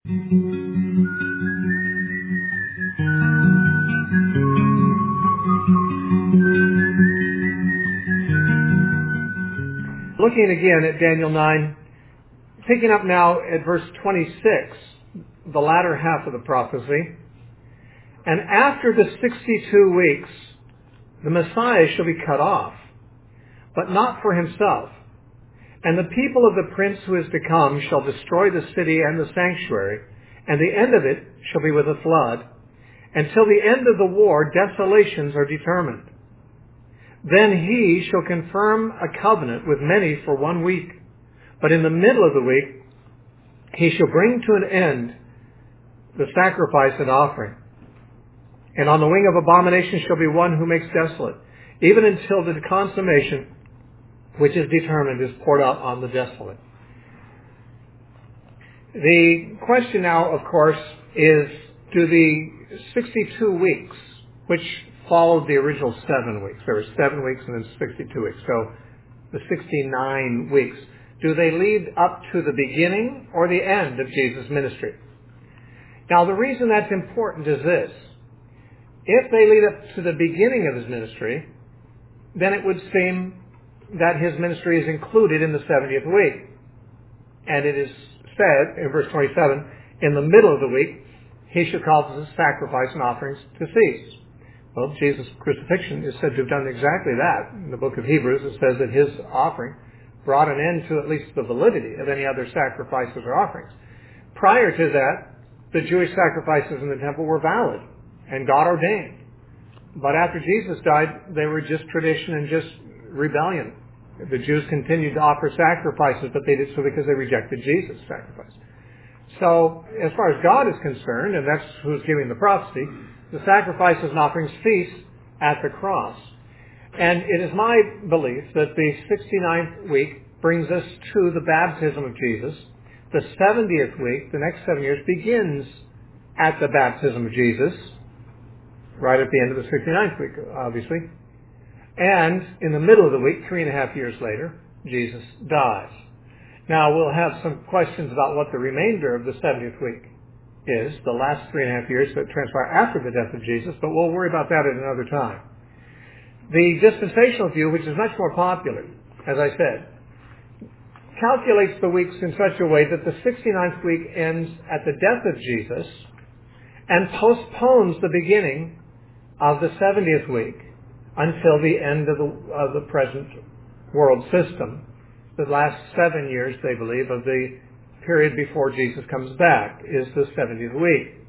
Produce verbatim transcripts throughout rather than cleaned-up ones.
Looking again at Daniel nine, picking up now at verse twenty-six, the latter half of the prophecy. And after the sixty-two weeks, the Messiah shall be cut off, but not for himself. And the people of the prince who is to come shall destroy the city and the sanctuary, and the end of it shall be with a flood. Until the end of the war, desolations are determined. Then he shall confirm a covenant with many for one week. But in the middle of the week, he shall bring to an end the sacrifice and offering. And on the wing of abomination shall be one who makes desolate, even until the consummation which is determined is poured out on the desolate. The question now, of course, is, do the sixty-two weeks, which followed the original seven weeks, there were seven weeks and then sixty-two weeks, so the sixty-nine weeks, do they lead up to the beginning or the end of Jesus' ministry? Now, the reason that's important is this. If they lead up to the beginning of his ministry, then it would seem that his ministry is included in the seventieth week. And it is said in verse twenty-seven, in the middle of the week, he shall cause the sacrifice and offerings to cease. Well, Jesus' crucifixion is said to have done exactly that. In the book of Hebrews, it says that his offering brought an end to at least the validity of any other sacrifices or offerings. Prior to that, the Jewish sacrifices in the temple were valid and God ordained. But after Jesus died, they were just tradition and just rebellion. The Jews continued to offer sacrifices, but they did so because they rejected Jesus' sacrifice. So, as far as God is concerned, and that's who's giving the prophecy, the sacrifices and offerings cease at the cross. And it is my belief that the sixty-ninth week brings us to the baptism of Jesus. The seventieth week, the next seven years, begins at the baptism of Jesus, right at the end of the sixty-ninth week, obviously. And in the middle of the week, three and a half years later, Jesus dies. Now, we'll have some questions about what the remainder of the seventieth week is, the last three and a half years that transpire after the death of Jesus, but we'll worry about that at another time. The dispensational view, which is much more popular, as I said, calculates the weeks in such a way that the sixty-ninth week ends at the death of Jesus and postpones the beginning of the seventieth week until the end of the, of the present world system. The last seven years, they believe, of the period before Jesus comes back is the seventieth week.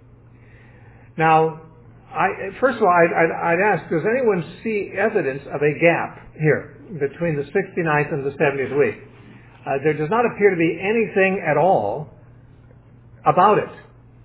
Now, I, first of all, I'd, I'd, I'd ask, does anyone see evidence of a gap here between the sixty-ninth and the seventieth week? Uh, there does not appear to be anything at all about it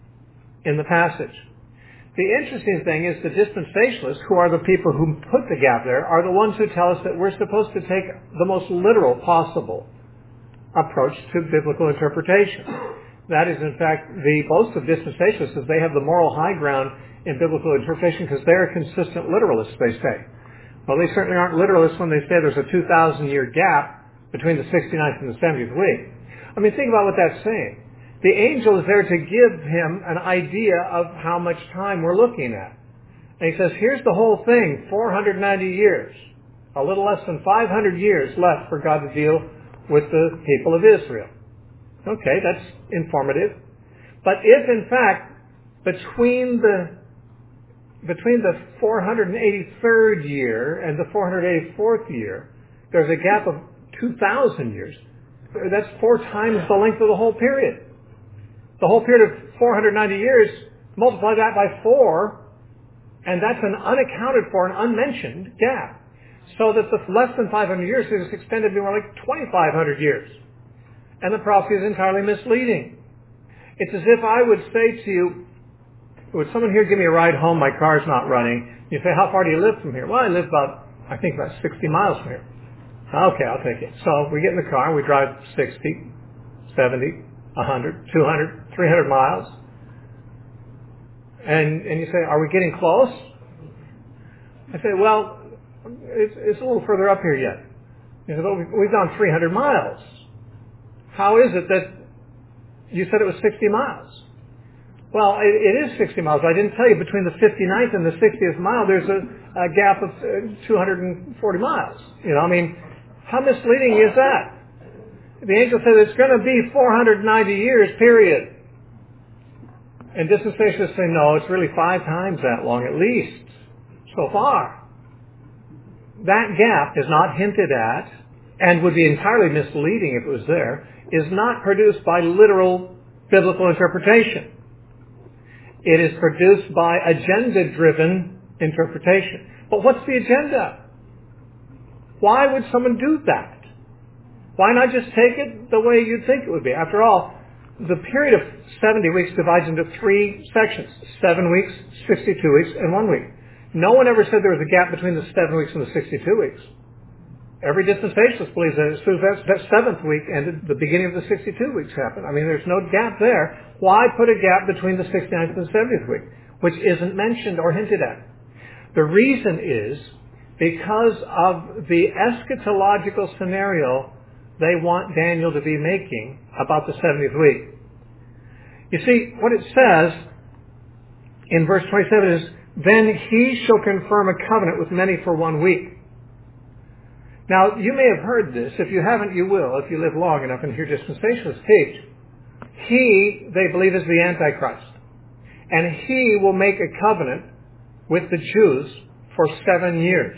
in the passage. The interesting thing is the dispensationalists, who are the people who put the gap there, are the ones who tell us that we're supposed to take the most literal possible approach to biblical interpretation. That is, in fact, the boast of dispensationalists is they have the moral high ground in biblical interpretation because they are consistent literalists, they say. Well, they certainly aren't literalists when they say there's a two thousand year gap between the sixty-ninth and the seventieth week. I mean, think about what that's saying. The angel is there to give him an idea of how much time we're looking at. And he says, here's the whole thing, four hundred ninety years. A little less than five hundred years left for God to deal with the people of Israel. Okay, that's informative. But if, in fact, between the between the four hundred eighty-third year and the four hundred eighty-fourth year, there's a gap of two thousand years. That's four times the length of the whole period. The whole period of four hundred ninety years, multiply that by four, and that's an unaccounted for, an unmentioned gap. So that the less than five hundred years is extended to more like twenty-five hundred years. And the prophecy is entirely misleading. It's as if I would say to you, would someone here give me a ride home? My car's not running. You say, how far do you live from here? Well, I live about, I think about sixty miles from here. Okay, I'll take it. So we get in the car, we drive sixty, seventy, one hundred, two hundred, three hundred miles. And, and you say, are we getting close? I say, well, it's, it's a little further up here yet. You say, well, we've gone three hundred miles. How is it that you said it was sixty miles? Well, it, it is sixty miles. I didn't tell you between the fifty-ninth and the sixtieth mile, there's a, a gap of uh, two hundred forty miles. You know, I mean, how misleading is that? The angel said it's going to be four hundred ninety years, period. And dispensationalists say, no, it's really five times that long at least, so far. That gap is not hinted at, and would be entirely misleading if it was there, is not produced by literal biblical interpretation. It is produced by agenda-driven interpretation. But what's the agenda? Why would someone do that? Why not just take it the way you'd think it would be? After all, the period of seventy weeks divides into three sections. Seven weeks, sixty-two weeks, and one week. No one ever said there was a gap between the seven weeks and the sixty-two weeks. Every dispensationalist believes that as soon as that, that seventh week ended, the beginning of the sixty-two weeks happened. I mean, there's no gap there. Why put a gap between the sixty-ninth and the seventieth week, which isn't mentioned or hinted at? The reason is because of the eschatological scenario they want Daniel to be making about the seventieth week. You see, what it says in verse twenty-seven is, then he shall confirm a covenant with many for one week. Now, you may have heard this. If you haven't, you will, if you live long enough and hear dispensationalists teach. He, they believe, is the Antichrist. And he will make a covenant with the Jews for seven years.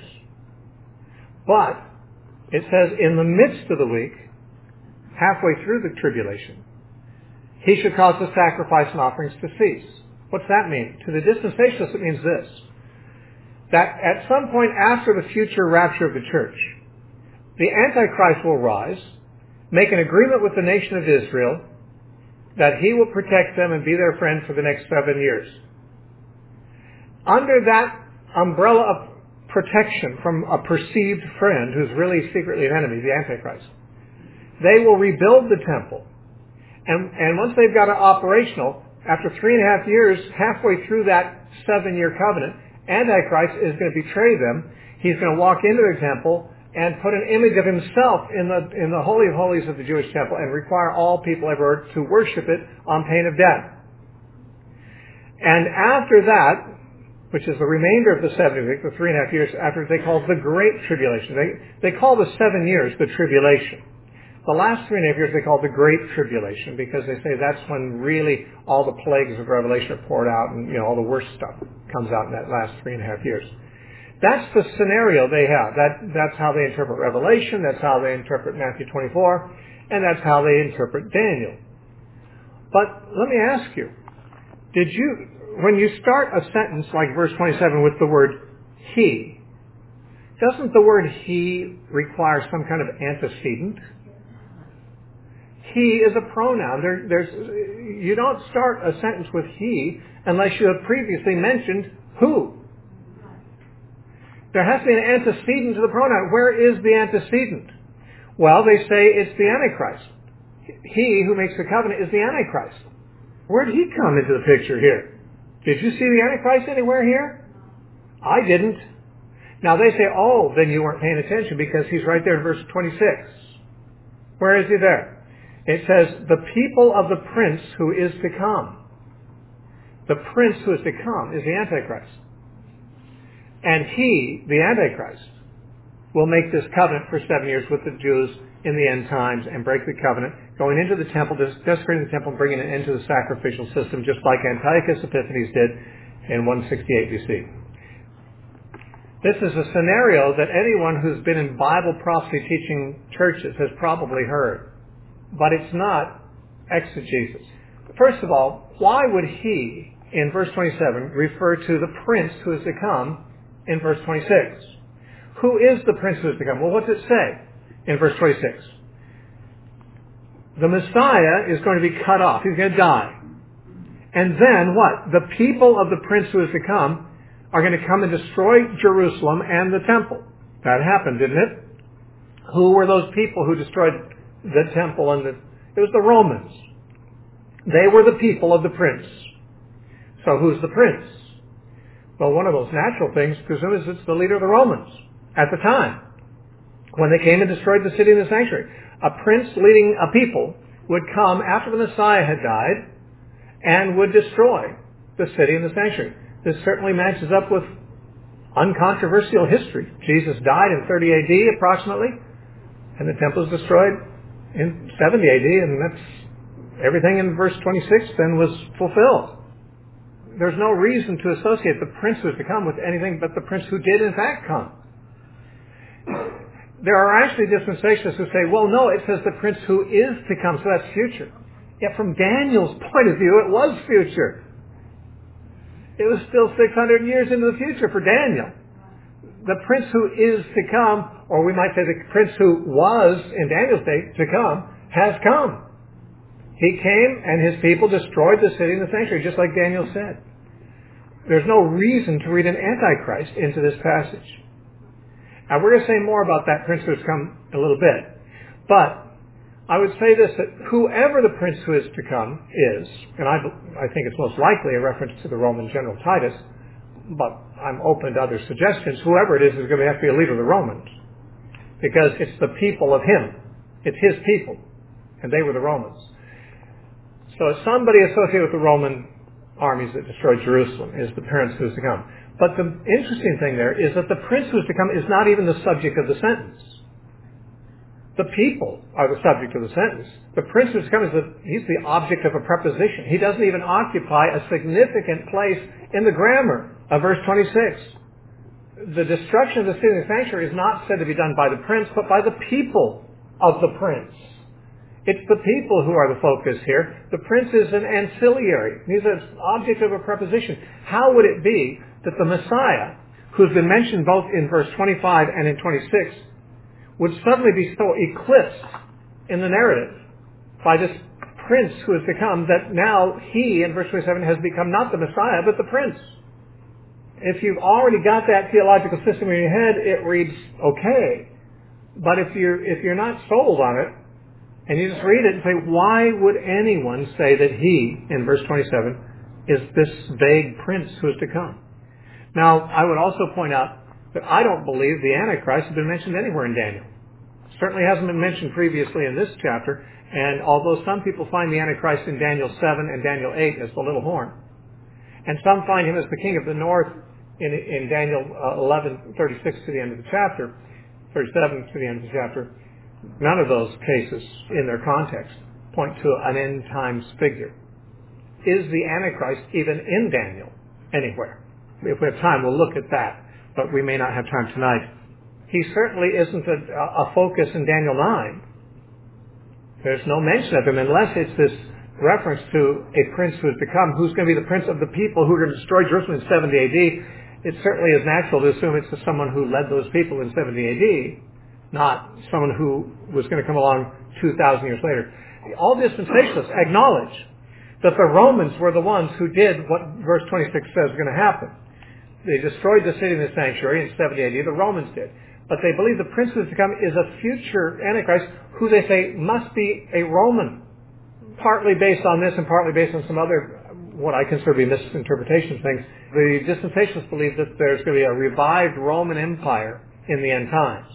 But, it says, in the midst of the week, halfway through the tribulation, he should cause the sacrifice and offerings to cease. What's that mean? To the dispensationalists, it means this. That at some point after the future rapture of the church, the Antichrist will rise, make an agreement with the nation of Israel that he will protect them and be their friend for the next seven years. Under that umbrella of protection from a perceived friend who's really secretly an enemy, the Antichrist, they will rebuild the temple. And, and once they've got it operational, after three and a half years, halfway through that seven-year covenant, Antichrist is going to betray them. He's going to walk into the temple and put an image of himself in the in the Holy of Holies of the Jewish temple and require all people ever to worship it on pain of death. And after that, which is the remainder of the seventy weeks, the three and a half years after, they call the Great Tribulation. They, they call the seven years the tribulation. The last three and a half years they call the Great Tribulation because they say that's when really all the plagues of Revelation are poured out and, you know, all the worst stuff comes out in that last three and a half years. That's the scenario they have. That, that's how they interpret Revelation, that's how they interpret Matthew twenty-four, and that's how they interpret Daniel. But let me ask you, did you, when you start a sentence like verse twenty-seven with the word he, doesn't the word he require some kind of antecedent? He is a pronoun. There, there's, you don't start a sentence with he unless you have previously mentioned who. There has to be an antecedent to the pronoun. Where is the antecedent? Well, they say it's the Antichrist. He who makes the covenant is the Antichrist. Where did he come into the picture here? Did you see the Antichrist anywhere here? I didn't. Now they say, oh, then you weren't paying attention because he's right there in verse twenty-six. Where is he there? It says, the people of the prince who is to come. The prince who is to come is the Antichrist. And he, the Antichrist, will make this covenant for seven years with the Jews in the end times and break the covenant, going into the temple, desecrating the temple, and bringing it into the sacrificial system, just like Antiochus Epiphanes did in one sixty-eight B C. This is a scenario that anyone who's been in Bible prophecy teaching churches has probably heard. But it's not exegesis. First of all, why would he, in verse twenty-seven, refer to the prince who is to come in verse twenty-six? Who is the prince who is to come? Well, what's it say in verse twenty-six? The Messiah is going to be cut off. He's going to die. And then what? The people of the prince who is to come are going to come and destroy Jerusalem and the temple. That happened, didn't it? Who were those people who destroyed the temple? And the, it was the Romans. They were the people of the prince. So who's the prince? Well, one of those natural things, presume, is it's the leader of the Romans at the time, when they came and destroyed the city and the sanctuary. A prince leading a people would come after the Messiah had died and would destroy the city and the sanctuary. This certainly matches up with uncontroversial history. Jesus died in thirty A D approximately, and the temple was destroyed in seventy A D, and that's everything in verse twenty-six then was fulfilled. There's no reason to associate the prince who is to come with anything but the prince who did in fact come. There are actually dispensationalists who say, well, no, it says the prince who is to come, so that's future. Yet from Daniel's point of view, it was future. It was still six hundred years into the future for Daniel. The prince who is to come, or we might say the prince who was in Daniel's day to come, has come. He came and his people destroyed the city and the sanctuary, just like Daniel said. There's no reason to read an antichrist into this passage. Now we're going to say more about that prince who has come in a little bit. But I would say this, that whoever the prince who is to come is, and I, I think it's most likely a reference to the Roman general Titus, but I'm open to other suggestions, whoever it is is going to have to be a leader of the Romans. Because it's the people of him. It's his people. And they were the Romans. So it's somebody associated with the Roman armies that destroyed Jerusalem is the prince who is to come. But the interesting thing there is that the prince who is to come is not even the subject of the sentence. The people are the subject of the sentence. The prince who is to come is the, he's the object of a preposition. He doesn't even occupy a significant place in the grammar of verse twenty-six. The destruction of the city and the sanctuary is not said to be done by the prince, but by the people of the prince. It's the people who are the focus here. The prince is an ancillary. He's an object of a preposition. How would it be that the Messiah, who's been mentioned both in verse twenty-five and in twenty-six, would suddenly be so eclipsed in the narrative by this prince who is to come that now he, in verse twenty-seven, has become not the Messiah, but the prince? If you've already got that theological system in your head, it reads okay. But if you're, if you're not sold on it, and you just read it and say, why would anyone say that he, in verse twenty-seven, is this vague prince who is to come? Now, I would also point out that I don't believe the Antichrist has been mentioned anywhere in Daniel. It certainly hasn't been mentioned previously in this chapter, and although some people find the Antichrist in Daniel seven and Daniel eight as the little horn, and some find him as the king of the north in, in Daniel eleven thirty-six to the end of the chapter, thirty-seven to the end of the chapter, none of those cases in their context point to an end times figure. Is the Antichrist even in Daniel anywhere? If we have time, we'll look at that, but we may not have time tonight. He certainly isn't a, a focus in Daniel nine. There's no mention of him unless it's this reference to a prince who is to come, who's going to be the prince of the people who are going to destroy Jerusalem in seventy A D. It certainly is natural to assume it's someone who led those people in seventy A D, not someone who was going to come along two thousand years later. All dispensationalists acknowledge that the Romans were the ones who did what verse twenty-six says is going to happen. They destroyed the city and the sanctuary in seventy A D. The Romans did. But they believe the prince who is to come is a future Antichrist who they say must be a Roman. Partly based on this and partly based on some other, what I consider to be misinterpretation things. The dispensationalists believe that there's going to be a revived Roman Empire in the end times.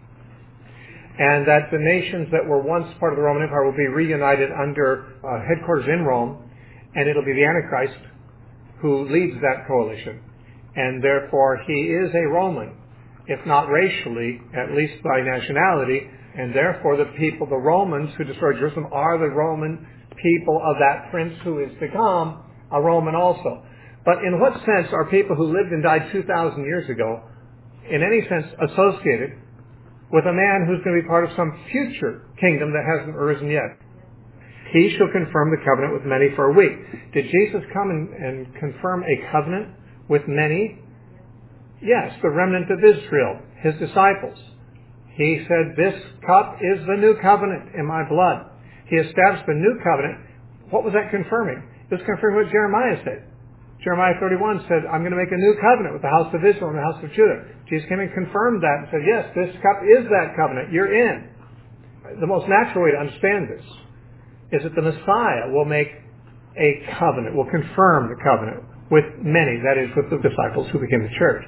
And that the nations that were once part of the Roman Empire will be reunited under uh, headquarters in Rome, and it'll be the Antichrist who leads that coalition. And therefore he is a Roman, if not racially, at least by nationality, and therefore the people, the Romans who destroyed Jerusalem, are the Roman people of that prince who is to come, a Roman also. But in what sense are people who lived and died two thousand years ago, in any sense, associated with a man who's going to be part of some future kingdom that hasn't arisen yet? He shall confirm the covenant with many for a week. Did Jesus come and, and confirm a covenant with many? Yes, the remnant of Israel, his disciples. He said, this cup is the new covenant in my blood. He established the new covenant. What was that confirming? It was confirming what Jeremiah said. Jeremiah thirty-one said, I'm going to make a new covenant with the house of Israel and the house of Judah. Jesus came and confirmed that and said, yes, this cup is that covenant. You're in. The most natural way to understand this is that the Messiah will make a covenant, will confirm the covenant with many, that is, with the disciples who became the church.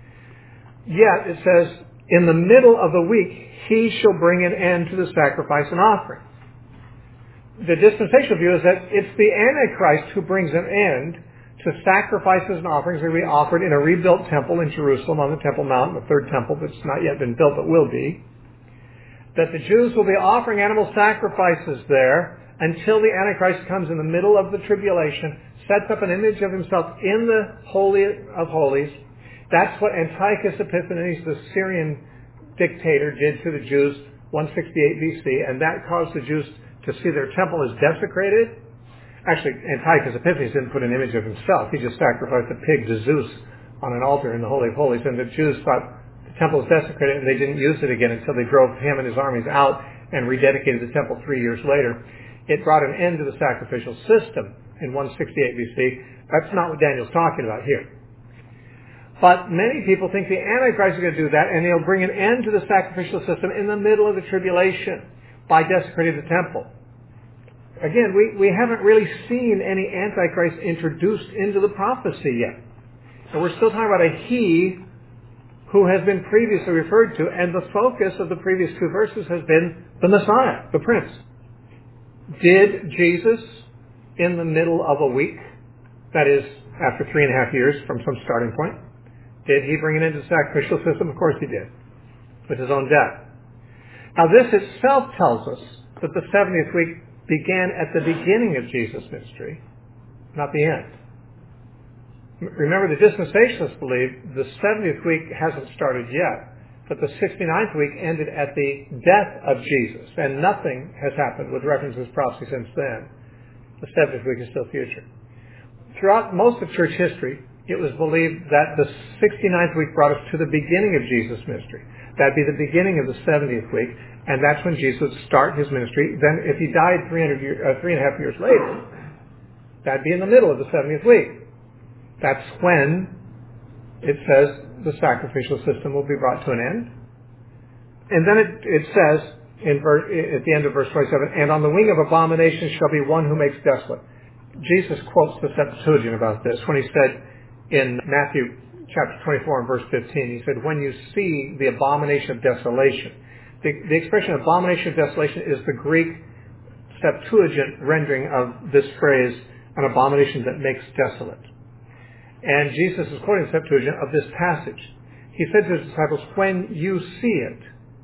Yet, it says, in the middle of the week, he shall bring an end to the sacrifice and offering. The dispensational view is that it's the Antichrist who brings an end to sacrifices and offerings that will be offered in a rebuilt temple in Jerusalem on the Temple Mount, the third temple that's not yet been built but will be. That the Jews will be offering animal sacrifices there until the Antichrist comes in the middle of the tribulation, sets up an image of himself in the Holy of Holies. That's what Antiochus Epiphanes, the Syrian dictator, did to the Jews one sixty-eight B C, and that caused the Jews to see their temple as desecrated. Actually, Antiochus Epiphanes didn't put an image of himself. He just sacrificed a pig to Zeus on an altar in the Holy of Holies, and the Jews thought the temple was desecrated, and they didn't use it again until they drove him and his armies out and rededicated the temple three years later. It brought an end to the sacrificial system in one sixty-eight B C. That's not what Daniel's talking about here. But many people think the Antichrist is going to do that, and he'll bring an end to the sacrificial system in the middle of the tribulation by desecrating the temple. Again, we, we haven't really seen any Antichrist introduced into the prophecy yet. And we're still talking about a he who has been previously referred to, and the focus of the previous two verses has been the Messiah, the Prince. Did Jesus, in the middle of a week, that is, after three and a half years from some starting point, did he bring it into the sacrificial system? Of course he did, with his own death. Now this itself tells us that the seventieth week began at the beginning of Jesus' ministry, not the end. Remember, the dispensationalists believe the seventieth week hasn't started yet, but the sixty-ninth week ended at the death of Jesus, and nothing has happened with reference to this prophecy since then. The seventieth week is still future. Throughout most of church history, it was believed that the sixty-ninth week brought us to the beginning of Jesus' ministry. That'd be the beginning of the seventieth week, and that's when Jesus would start his ministry. Then if he died three hundred year, uh, three and a half years later, that'd be in the middle of the seventieth week. That's when it says the sacrificial system will be brought to an end. And then it, it says in ver, at the end of verse twenty-seven, and on the wing of abomination shall be one who makes desolate. Jesus quotes the Septuagint about this when he said in Matthew chapter twenty-four and verse fifteen, he said, when you see the abomination of desolation. The, the expression abomination of desolation is the Greek Septuagint rendering of this phrase, an abomination that makes desolate. And Jesus is quoting the Septuagint of this passage. He said to his disciples, when you see it.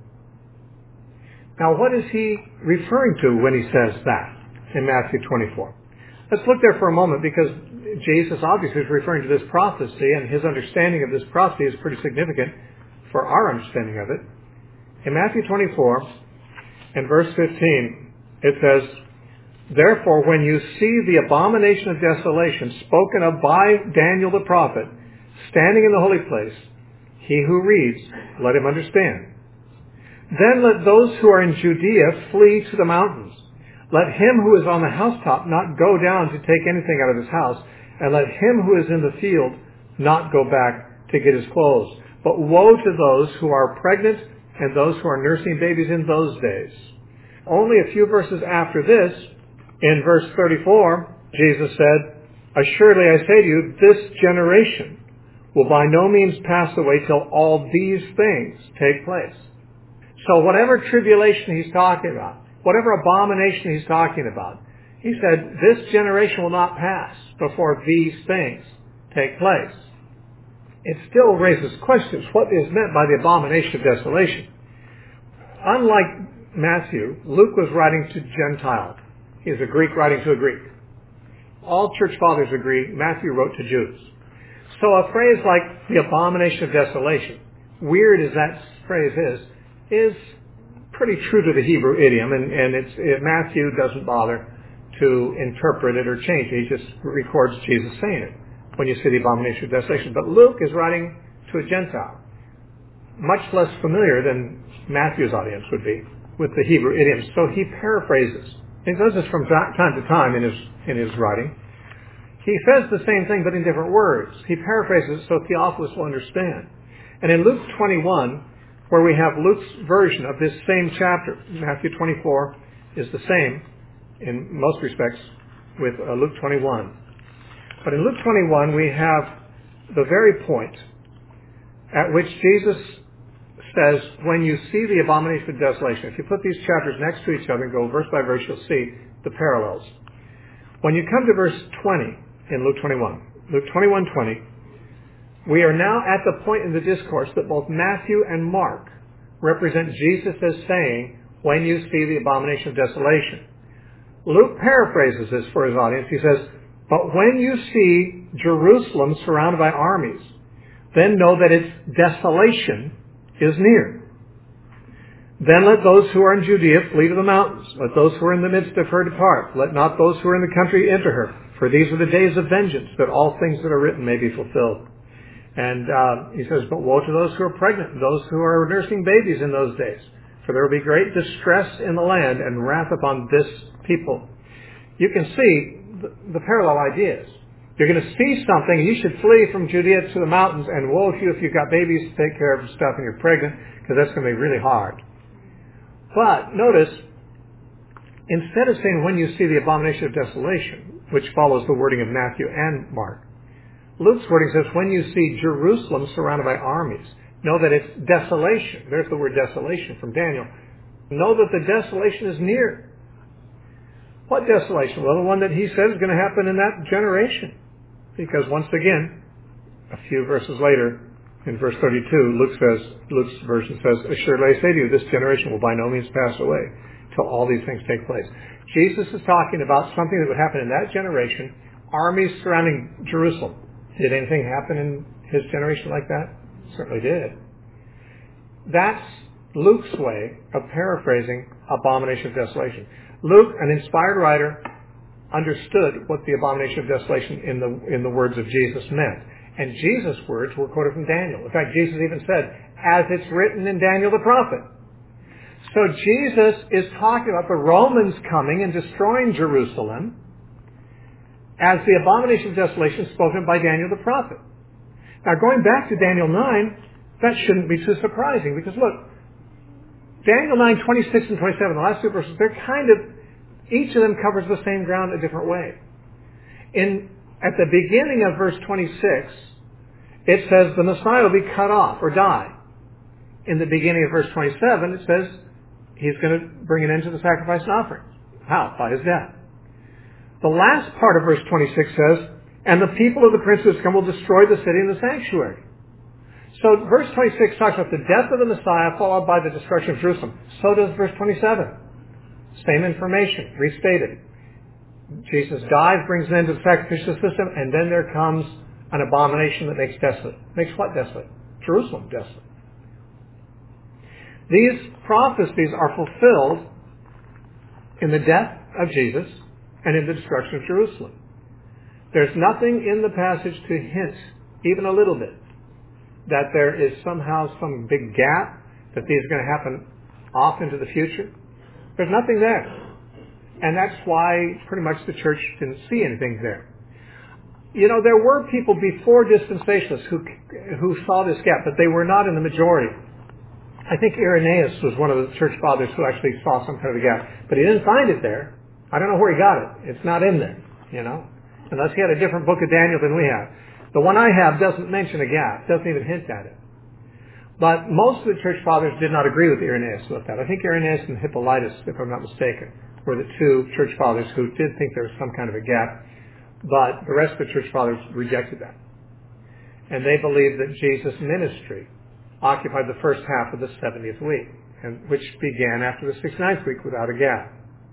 Now what is he referring to when he says that in Matthew twenty-four? Let's look there for a moment, because Jesus obviously is referring to this prophecy, and his understanding of this prophecy is pretty significant for our understanding of it. In Matthew twenty-four and verse fifteen, it says, therefore, when you see the abomination of desolation spoken of by Daniel the prophet, standing in the holy place, he who reads, let him understand. Then let those who are in Judea flee to the mountains. Let him who is on the housetop not go down to take anything out of his house, and let him who is in the field not go back to get his clothes. But woe to those who are pregnant and those who are nursing babies in those days. Only a few verses after this, in verse thirty-four, Jesus said, assuredly I say to you, this generation will by no means pass away till all these things take place. So whatever tribulation he's talking about, whatever abomination he's talking about, he said, this generation will not pass before these things take place. It still raises questions. What is meant by the abomination of desolation? Unlike Matthew, Luke was writing to Gentiles. He is a Greek writing to a Greek. All church fathers agree Matthew wrote to Jews. So a phrase like the abomination of desolation, weird as that phrase is, is pretty true to the Hebrew idiom, and, and it's, it, Matthew doesn't bother to interpret it or change it. He just records Jesus saying it when you see the abomination of desolation. But Luke is writing to a Gentile, much less familiar than Matthew's audience would be with the Hebrew idioms. So he paraphrases. He does this from time to time in his, in his writing. He says the same thing but in different words. He paraphrases it so Theophilus will understand. And in Luke twenty-one, where we have Luke's version of this same chapter, Matthew twenty-four is the same in most respects with uh, Luke twenty-one. But in Luke twenty-one, we have the very point at which Jesus says, when you see the abomination of desolation, if you put these chapters next to each other and go verse by verse, you'll see the parallels. When you come to verse twenty in Luke twenty-one, Luke twenty-one twenty, we are now at the point in the discourse that both Matthew and Mark represent Jesus as saying, when you see the abomination of desolation. Luke paraphrases this for his audience. He says, but when you see Jerusalem surrounded by armies, then know that its desolation is near. Then let those who are in Judea flee to the mountains. Let those who are in the midst of her depart. Let not those who are in the country enter her. For these are the days of vengeance, that all things that are written may be fulfilled. And uh, he says, but woe to those who are pregnant, and those who are nursing babies in those days. For there will be great distress in the land and wrath upon this people. You can see the, the parallel ideas. You're going to see something, you should flee from Judea to the mountains, and woe to you if you've got babies to take care of and stuff and you're pregnant, because that's going to be really hard. But notice, instead of saying when you see the abomination of desolation, which follows the wording of Matthew and Mark, Luke's wording says when you see Jerusalem surrounded by armies, know that it's desolation. There's the word desolation from Daniel. Know that the desolation is near. What desolation? Well, the one that he says is going to happen in that generation. Because once again, a few verses later, in verse thirty-two, Luke says, Luke's version says, assuredly I say to you, this generation will by no means pass away till all these things take place. Jesus is talking about something that would happen in that generation, armies surrounding Jerusalem. Did anything happen in his generation like that? Certainly did. That's Luke's way of paraphrasing abomination of desolation. Luke, an inspired writer, understood what the abomination of desolation in the in the words of Jesus meant. And Jesus' words were quoted from Daniel. In fact, Jesus even said, as it's written in Daniel the prophet. So Jesus is talking about the Romans coming and destroying Jerusalem as the abomination of desolation spoken by Daniel the prophet. Now, going back to Daniel nine, that shouldn't be too surprising, because look, Daniel nine, twenty-six and twenty-seven, the last two verses, they're kind of, each of them covers the same ground a different way. In At the beginning of verse twenty-six, it says the Messiah will be cut off or die. In the beginning of verse twenty-seven, it says he's going to bring an end to the sacrifice and offerings. How? By his death. The last part of verse twenty-six says, and the people of the prince who has come will destroy the city and the sanctuary. So verse twenty-six talks about the death of the Messiah followed by the destruction of Jerusalem. So does verse twenty-seven. Same information, restated. Jesus dies, brings an end to the sacrificial system, and then there comes an abomination that makes desolate. Makes what desolate? Jerusalem desolate. These prophecies are fulfilled in the death of Jesus and in the destruction of Jerusalem. There's nothing in the passage to hint, even a little bit, that there is somehow some big gap, that these are going to happen off into the future. There's nothing there. And that's why pretty much the church didn't see anything there. You know, there were people before dispensationalists who who saw this gap, but they were not in the majority. I think Irenaeus was one of the church fathers who actually saw some kind of a gap, but he didn't find it there. I don't know where he got it. It's not in there, you know, unless he had a different book of Daniel than we have. The one I have doesn't mention a gap, doesn't even hint at it. But most of the church fathers did not agree with Irenaeus with that. I think Irenaeus and Hippolytus, if I'm not mistaken, were the two church fathers who did think there was some kind of a gap, but the rest of the church fathers rejected that. And they believed that Jesus' ministry occupied the first half of the seventieth week, and which began after the sixty-ninth week without a gap.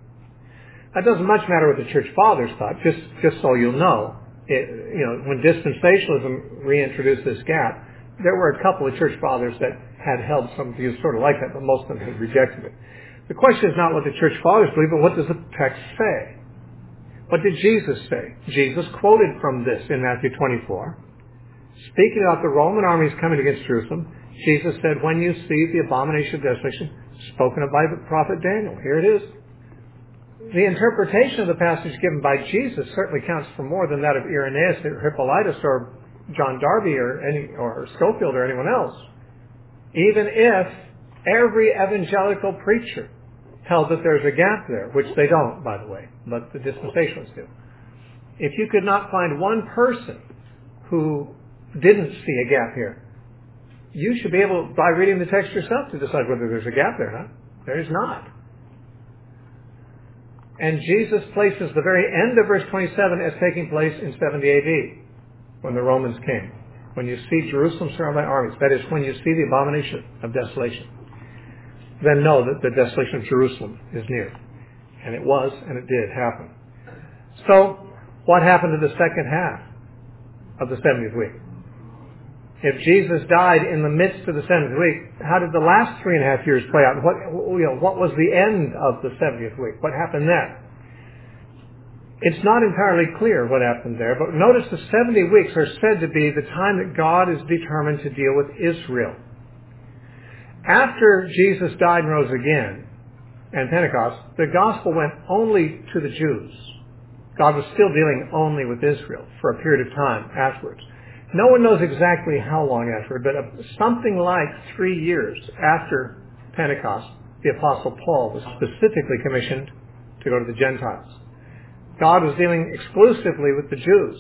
That doesn't much matter what the church fathers thought, just, just so you'll know. It, you know, when dispensationalism reintroduced this gap, there were a couple of church fathers that had held some views sort of like that, but most of them had rejected it. The question is not what the church fathers believe, but what does the text say? What did Jesus say? Jesus quoted from this in Matthew twenty-four. Speaking about the Roman armies coming against Jerusalem, Jesus said, when you see the abomination of desolation spoken of by the prophet Daniel. Here it is. The interpretation of the passage given by Jesus certainly counts for more than that of Irenaeus or Hippolytus or John Darby or any or Schofield or anyone else. Even if every evangelical preacher held that there's a gap there, which they don't, by the way, but the dispensationalists do. If you could not find one person who didn't see a gap here, you should be able, by reading the text yourself, to decide whether there's a gap there or not. There is not. And Jesus places the very end of verse twenty-seven as taking place in seventy A D, when the Romans came. When you see Jerusalem surrounded by armies, that is, when you see the abomination of desolation, then know that the desolation of Jerusalem is near. And it was, and it did happen. So, what happened to the second half of the seventieth week? If Jesus died in the midst of the seventieth week, how did the last three and a half years play out? What, you know, what was the end of the seventieth week? What happened then? It's not entirely clear what happened there, but notice the seventy weeks are said to be the time that God is determined to deal with Israel. After Jesus died and rose again, and Pentecost, the gospel went only to the Jews. God was still dealing only with Israel for a period of time afterwards. No one knows exactly how long afterward, but something like three years after Pentecost, the Apostle Paul was specifically commissioned to go to the Gentiles. God was dealing exclusively with the Jews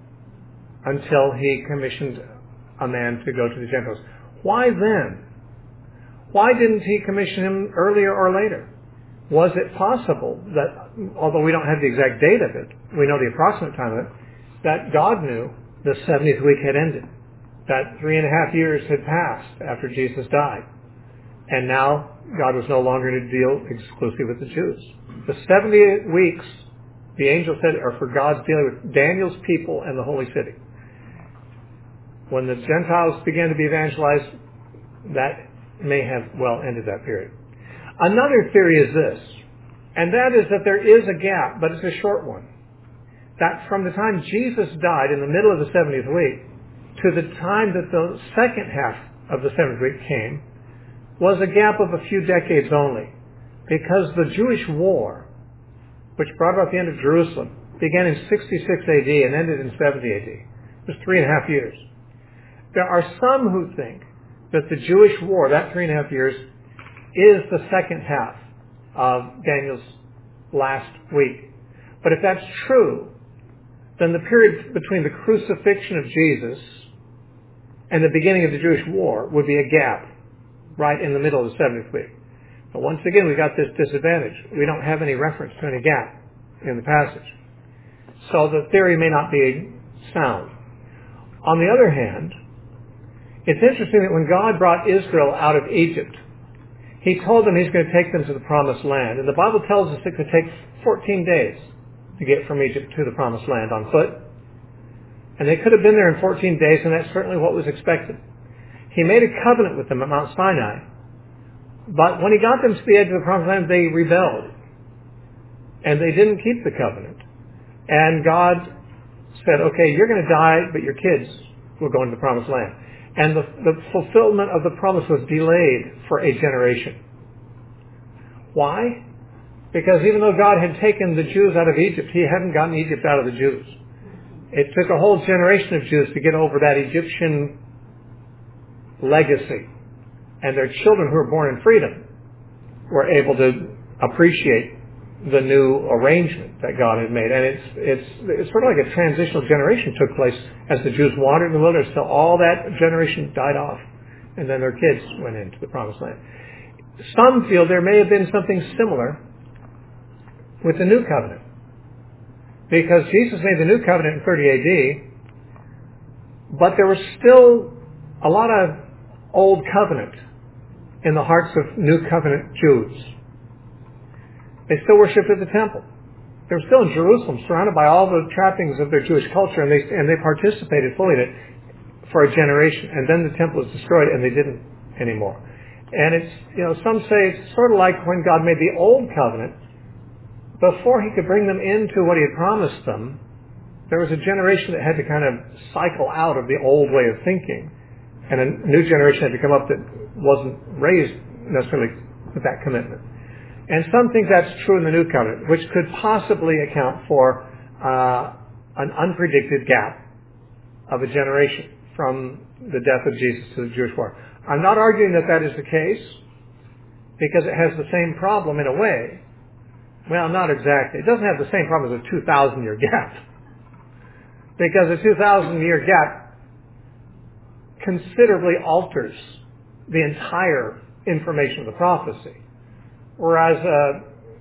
until he commissioned a man to go to the Gentiles. Why then? Why didn't he commission him earlier or later? Was it possible that, although we don't have the exact date of it, we know the approximate time of it, that God knew the seventieth week had ended, that three and a half years had passed after Jesus died, and now God was no longer to deal exclusively with the Jews? The seventy weeks, the angel said, are for God's dealing with Daniel's people and the holy city. When the Gentiles began to be evangelized, that may have well ended that period. Another theory is this, and that is that there is a gap, but it's a short one. That from the time Jesus died in the middle of the seventieth week to the time that the second half of the seventieth week came was a gap of a few decades only, because the Jewish war, which brought about the end of Jerusalem, began in sixty-six A D and ended in seventy A D. It was three and a half years. There are some who think that the Jewish war, that three and a half years, is the second half of Daniel's last week. But if that's true, then the period between the crucifixion of Jesus and the beginning of the Jewish war would be a gap right in the middle of the seventieth week. But once again, we've got this disadvantage. We don't have any reference to any gap in the passage. So the theory may not be sound. On the other hand, it's interesting that when God brought Israel out of Egypt, he told them he's going to take them to the promised land. And the Bible tells us it could take fourteen days to get from Egypt to the promised land on foot. And they could have been there in fourteen days, and that's certainly what was expected. He made a covenant with them at Mount Sinai. But when he got them to the edge of the promised land, they rebelled. And they didn't keep the covenant. And God said, okay, you're going to die, but your kids will go into the promised land. And the, the fulfillment of the promise was delayed for a generation. Why? Because even though God had taken the Jews out of Egypt, he hadn't gotten Egypt out of the Jews. It took a whole generation of Jews to get over that Egyptian legacy. And their children who were born in freedom were able to appreciate the new arrangement that God had made. And it's, it's, it's sort of like a transitional generation took place as the Jews wandered in the wilderness till all that generation died off. And then their kids went into the promised land. Some feel there may have been something similar with the new covenant. Because Jesus made the new covenant in thirty A D, but there was still a lot of old covenant in the hearts of new covenant Jews. They still worshipped at the temple. They were still in Jerusalem, surrounded by all the trappings of their Jewish culture, and they and they participated fully in it for a generation. And then the temple was destroyed, and they didn't anymore. And it's, you know, some say it's sort of like when God made the old covenant. Before he could bring them into what he had promised them, there was a generation that had to kind of cycle out of the old way of thinking, and a new generation had to come up that wasn't raised necessarily with that commitment. And some think that's true in the New Covenant, which could possibly account for uh, an unpredicted gap of a generation from the death of Jesus to the Jewish war. I'm not arguing that that is the case, because it has the same problem in a way. Well, not exactly. It doesn't have the same problem as a two thousand year gap. Because a two thousand year gap considerably alters the entire information of the prophecy. Whereas a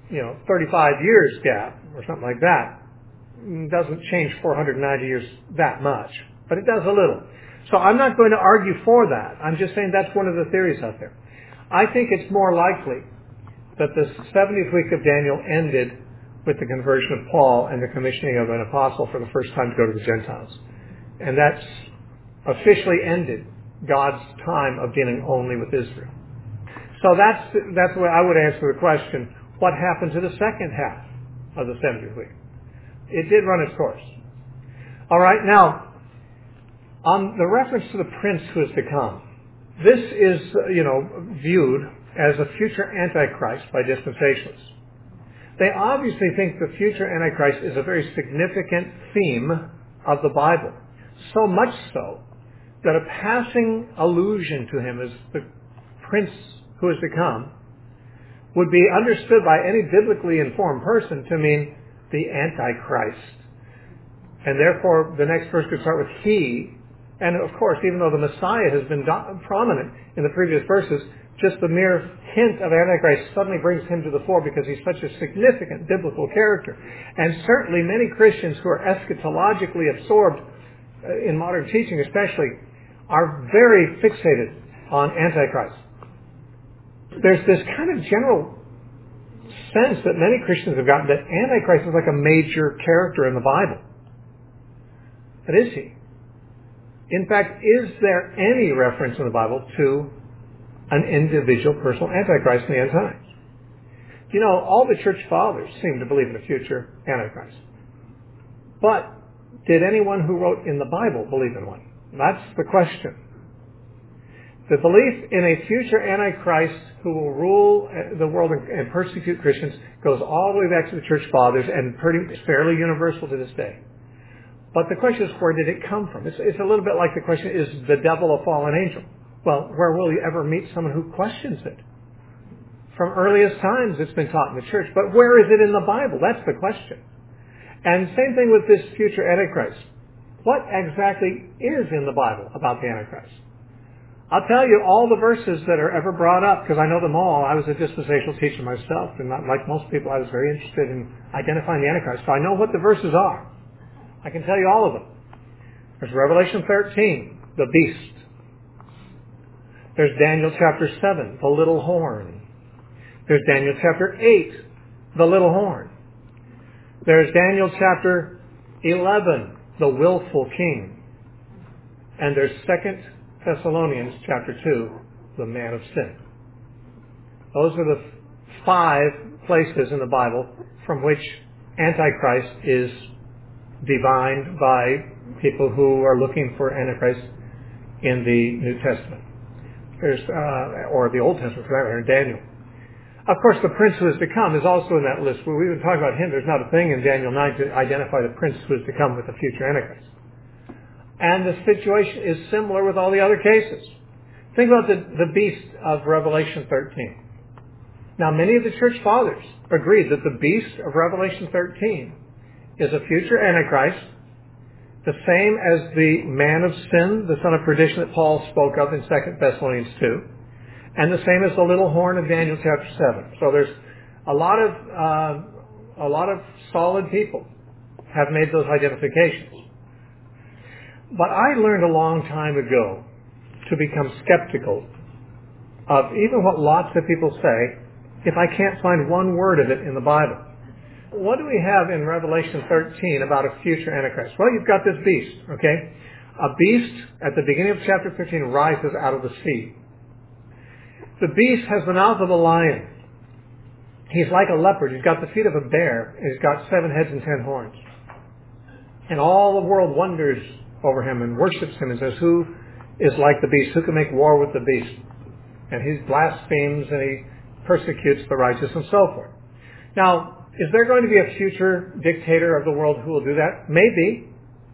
you know, thirty-five years gap or something like that. It doesn't change four hundred ninety years that much, but it does a little. So I'm not going to argue for that. I'm just saying that's one of the theories out there. I think it's more likely that the seventieth week of Daniel ended with the conversion of Paul and the commissioning of an apostle for the first time to go to the Gentiles. And that's officially ended God's time of dealing only with Israel. So that's that's the way I would answer the question, what happened to the second half of the seventieth week? It did run its course. All right, now, on the reference to the prince who is to come, this is, you know, viewed as a future Antichrist by dispensationalists. They obviously think the future Antichrist is a very significant theme of the Bible, so much so that a passing allusion to him as the prince who is to come would be understood by any biblically informed person to mean the Antichrist. And therefore, the next verse could start with he. And of course, even though the Messiah has been do- prominent in the previous verses, just the mere hint of Antichrist suddenly brings him to the fore because he's such a significant biblical character. And certainly many Christians who are eschatologically absorbed uh, in modern teaching especially are very fixated on Antichrist. There's this kind of general sense that many Christians have gotten that Antichrist is like a major character in the Bible. But is he? In fact, is there any reference in the Bible to an individual personal Antichrist in the end times? You know, all the church fathers seem to believe in a future Antichrist. But did anyone who wrote in the Bible believe in one? That's the question. The belief in a future Antichrist who will rule the world and persecute Christians goes all the way back to the church fathers and pretty fairly universal to this day. But the question is, where did it come from? It's, it's a little bit like the question, is the devil a fallen angel? Well, where will you ever meet someone who questions it? From earliest times it's been taught in the church, but where is it in the Bible? That's the question. And same thing with this future Antichrist. What exactly is in the Bible about the Antichrist? I'll tell you all the verses that are ever brought up, because I know them all. I was a dispensational teacher myself, and not, like most people, I was very interested in identifying the Antichrist. So I know what the verses are. I can tell you all of them. There's Revelation thirteen, the beast. There's Daniel chapter seven, the little horn. There's Daniel chapter eight, the little horn. There's Daniel chapter eleven, the willful king. And there's Second Thessalonians chapter two, the man of sin. Those are the five places in the Bible from which Antichrist is divined by people who are looking for Antichrist in the New Testament. There's, uh, or the Old Testament, for that matter, in Daniel. Of course, the prince who is to come is also in that list. When we even talk about him, there's not a thing in Daniel nine to identify the prince who is to come with the future Antichrist. And the situation is similar with all the other cases. Think about the, the beast of Revelation thirteen. Now, many of the church fathers agreed that the beast of Revelation thirteen is a future Antichrist, the same as the man of sin, the son of perdition that Paul spoke of in Second Thessalonians two, and the same as the little horn of Daniel chapter seven. So there's a lot of uh, a lot of solid people have made those identifications. But I learned a long time ago to become skeptical of even what lots of people say if I can't find one word of it in the Bible. What do we have in Revelation thirteen about a future Antichrist? Well, you've got this beast, okay? A beast at the beginning of chapter fifteen rises out of the sea. The beast has the mouth of a lion. He's like a leopard. He's got the feet of a bear. He's got seven heads and ten horns. And all the world wonders over him and worships him and says, who is like the beast? Who can make war with the beast? And he blasphemes and he persecutes the righteous and so forth. Now, is there going to be a future dictator of the world who will do that? Maybe.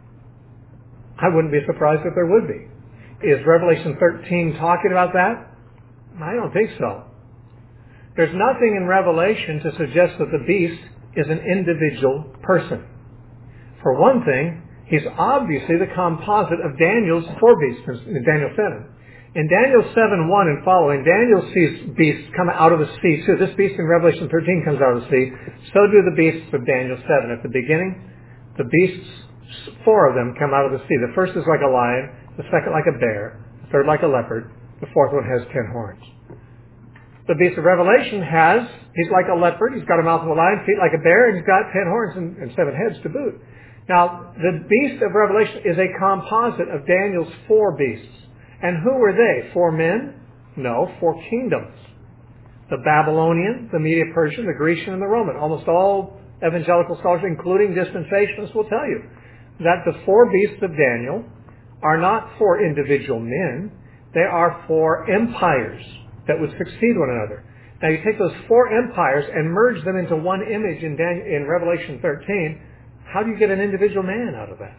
I wouldn't be surprised if there would be. Is Revelation thirteen talking about that? I don't think so. There's nothing in Revelation to suggest that the beast is an individual person. For one thing, he's obviously the composite of Daniel's four beasts in Daniel seven. In Daniel seven one and following, Daniel sees beasts come out of the sea too. This beast in Revelation thirteen comes out of the sea. So do the beasts of Daniel seven. At the beginning, the beasts, four of them, come out of the sea. The first is like a lion, the second like a bear, the third like a leopard, the fourth one has ten horns. The beast of Revelation has, he's like a leopard, he's got a mouth of a lion, feet like a bear, and he's got ten horns and, and seven heads to boot. Now, the beast of Revelation is a composite of Daniel's four beasts. And who were they? Four men? No, four kingdoms. The Babylonian, the Medo-Persian, the Grecian, and the Roman. Almost all evangelical scholars, including dispensationalists, will tell you that the four beasts of Daniel are not four individual men. They are four empires that would succeed one another. Now you take those four empires and merge them into one image in, Daniel, in Revelation thirteen. How do you get an individual man out of that?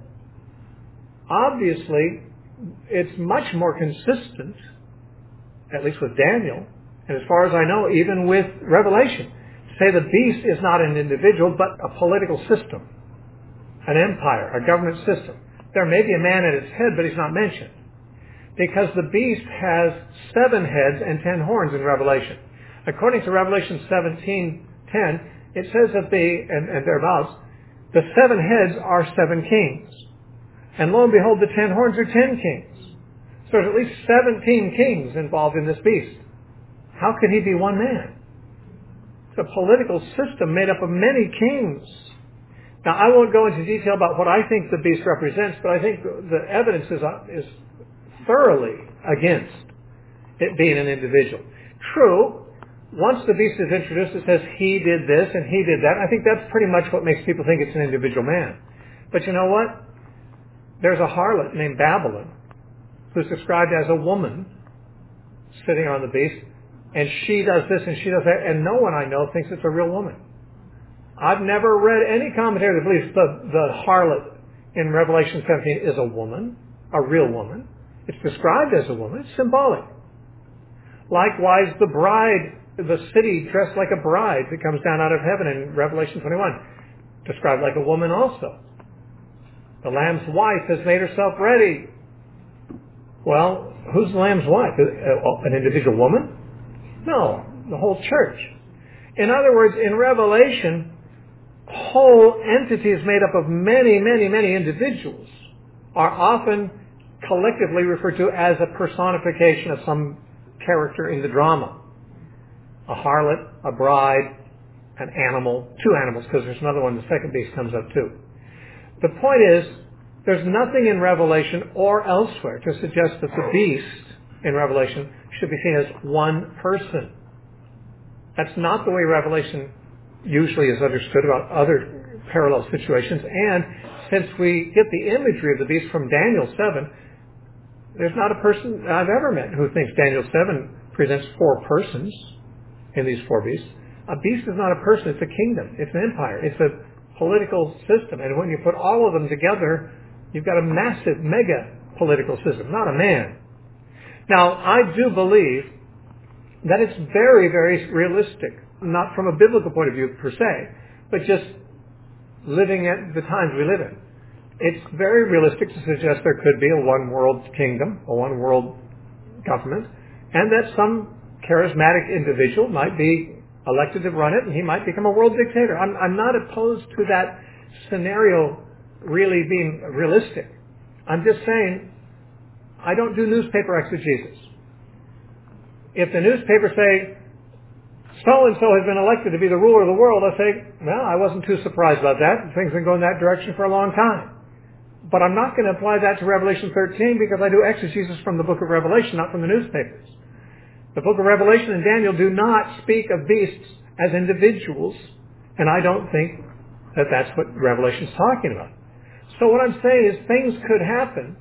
Obviously, it's much more consistent, at least with Daniel, and as far as I know, even with Revelation, to say the beast is not an individual, but a political system, an empire, a government system. There may be a man at its head, but he's not mentioned, because the beast has seven heads and ten horns in Revelation. According to Revelation seventeen ten, it says that the, and, and thereabouts, the seven heads are seven kings. And lo and behold, the ten horns are ten kings. So there's at least seventeen kings involved in this beast. How can he be one man? It's a political system made up of many kings. Now, I won't go into detail about what I think the beast represents, but I think the evidence is, is thoroughly against it being an individual. True, once the beast is introduced, it says he did this and he did that. I think that's pretty much what makes people think it's an individual man. But you know what? There's a harlot named Babylon who's described as a woman sitting on the beast, and she does this and she does that, and no one I know thinks it's a real woman. I've never read any commentary that believes the, the harlot in Revelation seventeen is a woman, a real woman. It's described as a woman. It's symbolic. Likewise, the bride, the city dressed like a bride that comes down out of heaven in Revelation twenty-one, described like a woman also. The Lamb's wife has made herself ready. Well, who's the Lamb's wife? An individual woman? No, the whole church. In other words, in Revelation, whole entities made up of many, many, many individuals are often collectively referred to as a personification of some character in the drama. A harlot, a bride, an animal, two animals, because there's another one, the second beast comes up too. The point is, there's nothing in Revelation or elsewhere to suggest that the beast in Revelation should be seen as one person. That's not the way Revelation usually is understood about other parallel situations. And since we get the imagery of the beast from Daniel seven, there's not a person I've ever met who thinks Daniel seven presents four persons in these four beasts. A beast is not a person, it's a kingdom, it's an empire, it's a political system. And when you put all of them together, you've got a massive, mega political system, not a man. Now, I do believe that it's very, very realistic, not from a biblical point of view per se, but just living at the times we live in. It's very realistic to suggest there could be a one world kingdom, a one world government, and that some charismatic individual might be elected to run it, and he might become a world dictator. I'm, I'm not opposed to that scenario really being realistic. I'm just saying, I don't do newspaper exegesis. If the newspaper say, so-and-so has been elected to be the ruler of the world, I say, well, I wasn't too surprised about that. Things have been going that direction for a long time. But I'm not going to apply that to Revelation thirteen because I do exegesis from the book of Revelation, not from the newspapers. The book of Revelation and Daniel do not speak of beasts as individuals, and I don't think that that's what Revelation is talking about. So what I'm saying is things could happen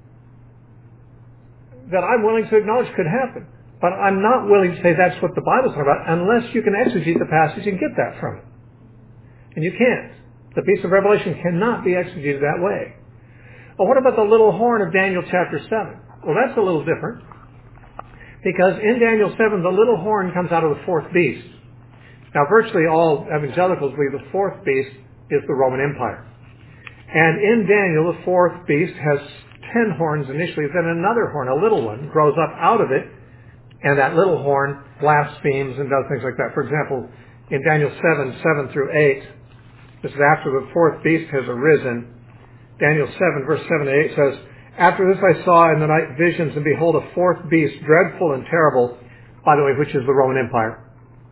that I'm willing to acknowledge could happen, but I'm not willing to say that's what the Bible's talking about unless you can exegete the passage and get that from it. And you can't. The beast of Revelation cannot be exegeted that way. Well, what about the little horn of Daniel chapter seven? Well, that's a little different. Because in Daniel seven, the little horn comes out of the fourth beast. Now, virtually all evangelicals believe the fourth beast is the Roman Empire. And in Daniel, the fourth beast has ten horns initially, then another horn, a little one, grows up out of it, and that little horn blasphemes and does things like that. For example, in Daniel seven, seven through eight, this is after the fourth beast has arisen. Daniel seven, verse seven to eight says, "After this I saw in the night visions, and behold, a fourth beast, dreadful and terrible," by the way, which is the Roman Empire.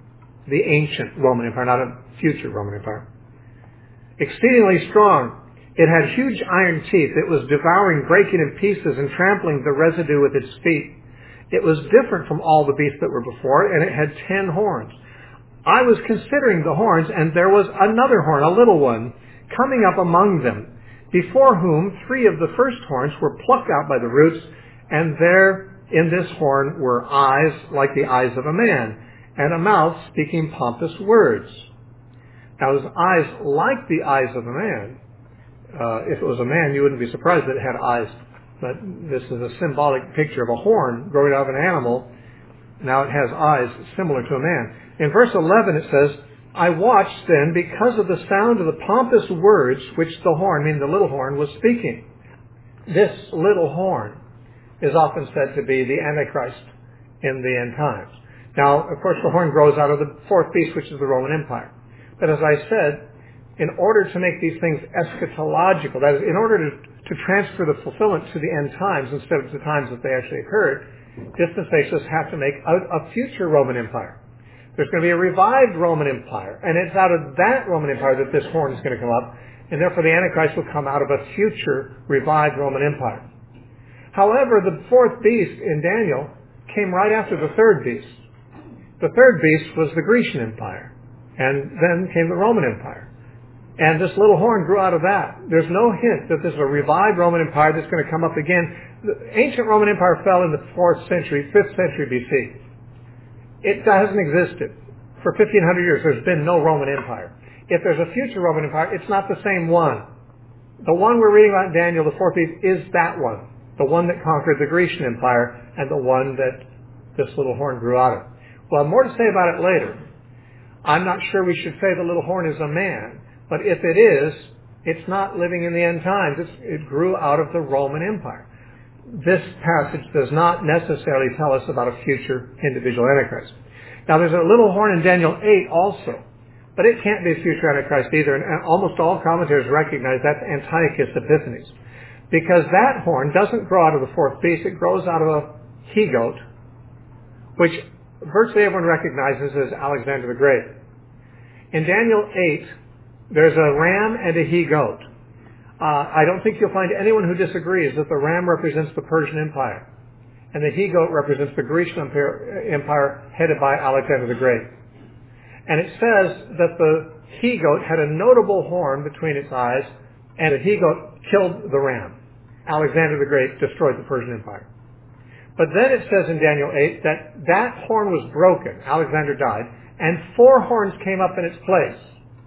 The ancient Roman Empire, not a future Roman Empire. "Exceedingly strong. It had huge iron teeth. It was devouring, breaking in pieces, and trampling the residue with its feet. It was different from all the beasts that were before, and it had ten horns. I was considering the horns, and there was another horn, a little one, coming up among them, before whom three of the first horns were plucked out by the roots, and there in this horn were eyes like the eyes of a man, and a mouth speaking pompous words." Now, his eyes like the eyes of a man. Uh, if it was a man, you wouldn't be surprised that it had eyes. But this is a symbolic picture of a horn growing out of an animal. Now it has eyes similar to a man. In verse eleven it says, "I watched then because of the sound of the pompous words which the horn," meaning the little horn, "was speaking." This little horn is often said to be the Antichrist in the end times. Now, of course, the horn grows out of the fourth beast, which is the Roman Empire. But as I said, in order to make these things eschatological, that is, in order to, to transfer the fulfillment to the end times instead of the times that they actually occurred, dispensationalists have to make a, a future Roman Empire. There's going to be a revived Roman Empire, and it's out of that Roman Empire that this horn is going to come up, and therefore the Antichrist will come out of a future revived Roman Empire. However, the fourth beast in Daniel came right after the third beast. The third beast was the Grecian Empire, and then came the Roman Empire. And this little horn grew out of that. There's no hint that this is a revived Roman Empire that's going to come up again. The ancient Roman Empire fell in the fourth century, fifth century B C. It hasn't existed. For fifteen hundred years, there's been no Roman Empire. If there's a future Roman Empire, it's not the same one. The one we're reading about in Daniel, the fourth beast, is that one. The one that conquered the Grecian Empire and the one that this little horn grew out of. Well, more to say about it later. I'm not sure we should say the little horn is a man. But if it is, it's not living in the end times. It's, it grew out of the Roman Empire. This passage does not necessarily tell us about a future individual Antichrist. Now, there's a little horn in Daniel eight also, but it can't be a future Antichrist either, and almost all commentators recognize that's Antiochus Epiphanes, because that horn doesn't grow out of the fourth beast. It grows out of a he-goat, which virtually everyone recognizes as Alexander the Great. In Daniel eight, there's a ram and a he-goat. Uh, I don't think you'll find anyone who disagrees that the ram represents the Persian Empire and the he-goat represents the Grecian Empire headed by Alexander the Great. And it says that the he-goat had a notable horn between its eyes, and the he-goat killed the ram. Alexander the Great destroyed the Persian Empire. But then it says in Daniel eight that that horn was broken. Alexander died, and four horns came up in its place.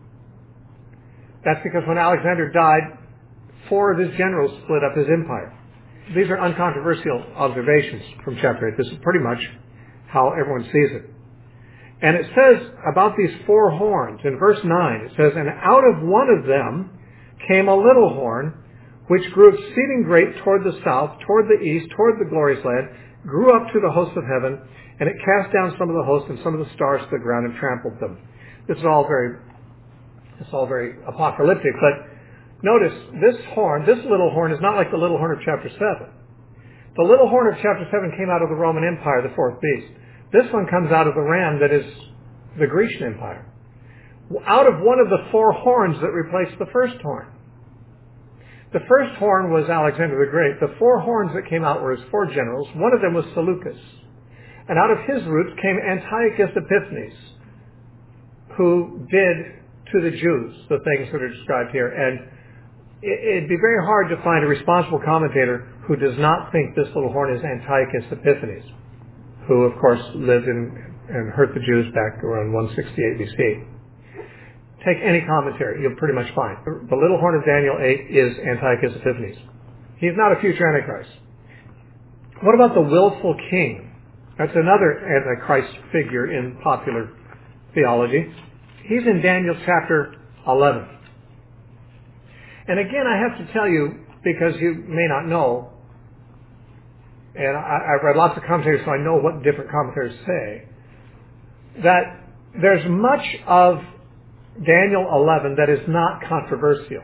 That's because when Alexander died, four of his generals split up his empire. These are uncontroversial observations from chapter eight. This is pretty much how everyone sees it. And it says about these four horns, in verse nine, it says, "And out of one of them came a little horn, which grew exceeding great toward the south, toward the east, toward the glorious land, grew up to the hosts of heaven, and it cast down some of the hosts and some of the stars to the ground and trampled them." This is all very It's all very apocalyptic, but notice this horn, this little horn, is not like the little horn of chapter seven. The little horn of chapter seven came out of the Roman Empire, the fourth beast. This one comes out of the ram that is the Grecian Empire. Out of one of the four horns that replaced the first horn. The first horn was Alexander the Great. The four horns that came out were his four generals. One of them was Seleucus. And out of his roots came Antiochus Epiphanes, who did to the Jews the things that are described here. And it'd be very hard to find a responsible commentator who does not think this little horn is Antiochus Epiphanes, who, of course, lived in, and hurt the Jews back around one sixty-eight B C. Take any commentary, you'll pretty much find. The little horn of Daniel eight is Antiochus Epiphanes. He's not a future Antichrist. What about the willful king? That's another Antichrist figure in popular theology. He's in Daniel chapter eleven. And again, I have to tell you, because you may not know, and I, I've read lots of commentaries, so I know what different commentators say, that there's much of Daniel eleven that is not controversial,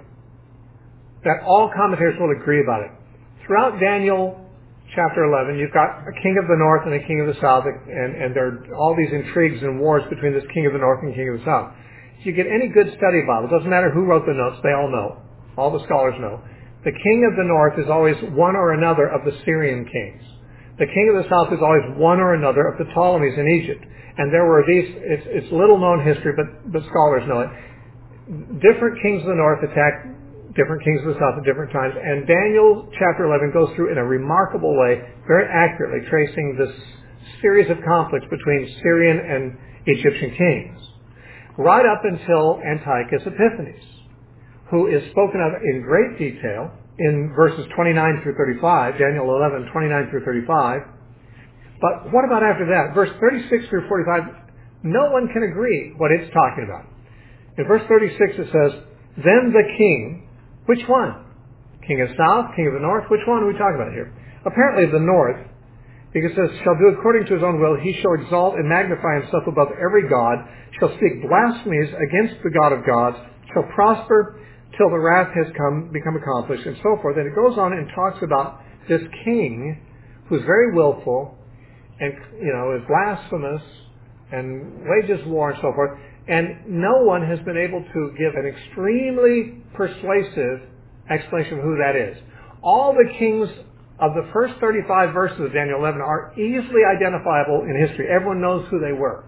that all commentators will agree about it. Throughout Daniel chapter eleven, you've got a king of the north and a king of the south, and, and there are all these intrigues and wars between this king of the north and king of the south. If you get any good study Bible, it doesn't matter who wrote the notes, they all know. All the scholars know. The king of the north is always one or another of the Syrian kings. The king of the south is always one or another of the Ptolemies in Egypt. And there were these, it's, it's little known history, but, but scholars know it. Different kings of the north attacked different kings of the south at different times. And Daniel chapter eleven goes through in a remarkable way, very accurately, tracing this series of conflicts between Syrian and Egyptian kings, right up until Antiochus Epiphanes, who is spoken of in great detail in verses twenty-nine through thirty-five, Daniel eleven, twenty-nine through thirty-five. But what about after that? Verse thirty-six through forty-five, no one can agree what it's talking about. In verse thirty-six it says, then the king, which one? King of the south, king of the north, which one are we talking about here? Apparently the north, because it says, shall do according to his own will, he shall exalt and magnify himself above every god, shall speak blasphemies against the God of gods, shall prosper till the wrath has come, become accomplished, and so forth. And it goes on and talks about this king who's very willful and, you know, is blasphemous and wages war and so forth. And no one has been able to give an extremely persuasive explanation of who that is. All the kings of the first thirty-five verses of Daniel eleven are easily identifiable in history. Everyone knows who they were.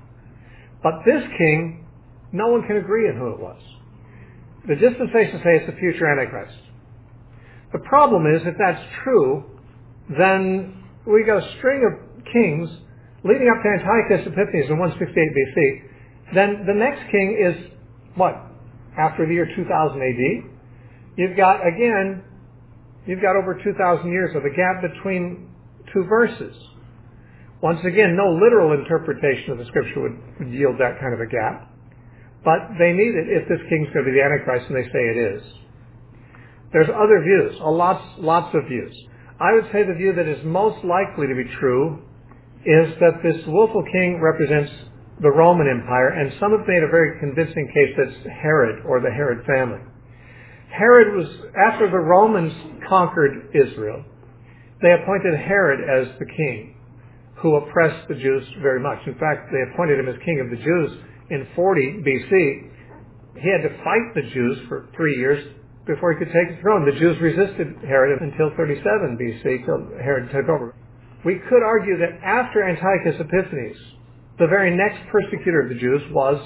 But this king, no one can agree on who it was. The dispensations say it's the future Antichrist. The problem is, if that's true, then we got a string of kings leading up to Antiochus Epiphanes in one sixty-eight B C. Then the next king is, what, after the year two thousand A D? You've got, again, you've got over two thousand years of a gap between two verses. Once again, no literal interpretation of the scripture would, would yield that kind of a gap. But they need it if this king's going to be the Antichrist, and they say it is. There's other views, a lots, lots of views. I would say the view that is most likely to be true is that this willful king represents the Roman Empire, and some have made a very convincing case that's Herod, or the Herod family. Herod was, after the Romans conquered Israel, they appointed Herod as the king, who oppressed the Jews very much. In fact, they appointed him as king of the Jews in forty B C. He had to fight the Jews for three years before he could take the throne. The Jews resisted Herod until thirty-seven B C, till Herod took over. We could argue that after Antiochus Epiphanes, the very next persecutor of the Jews was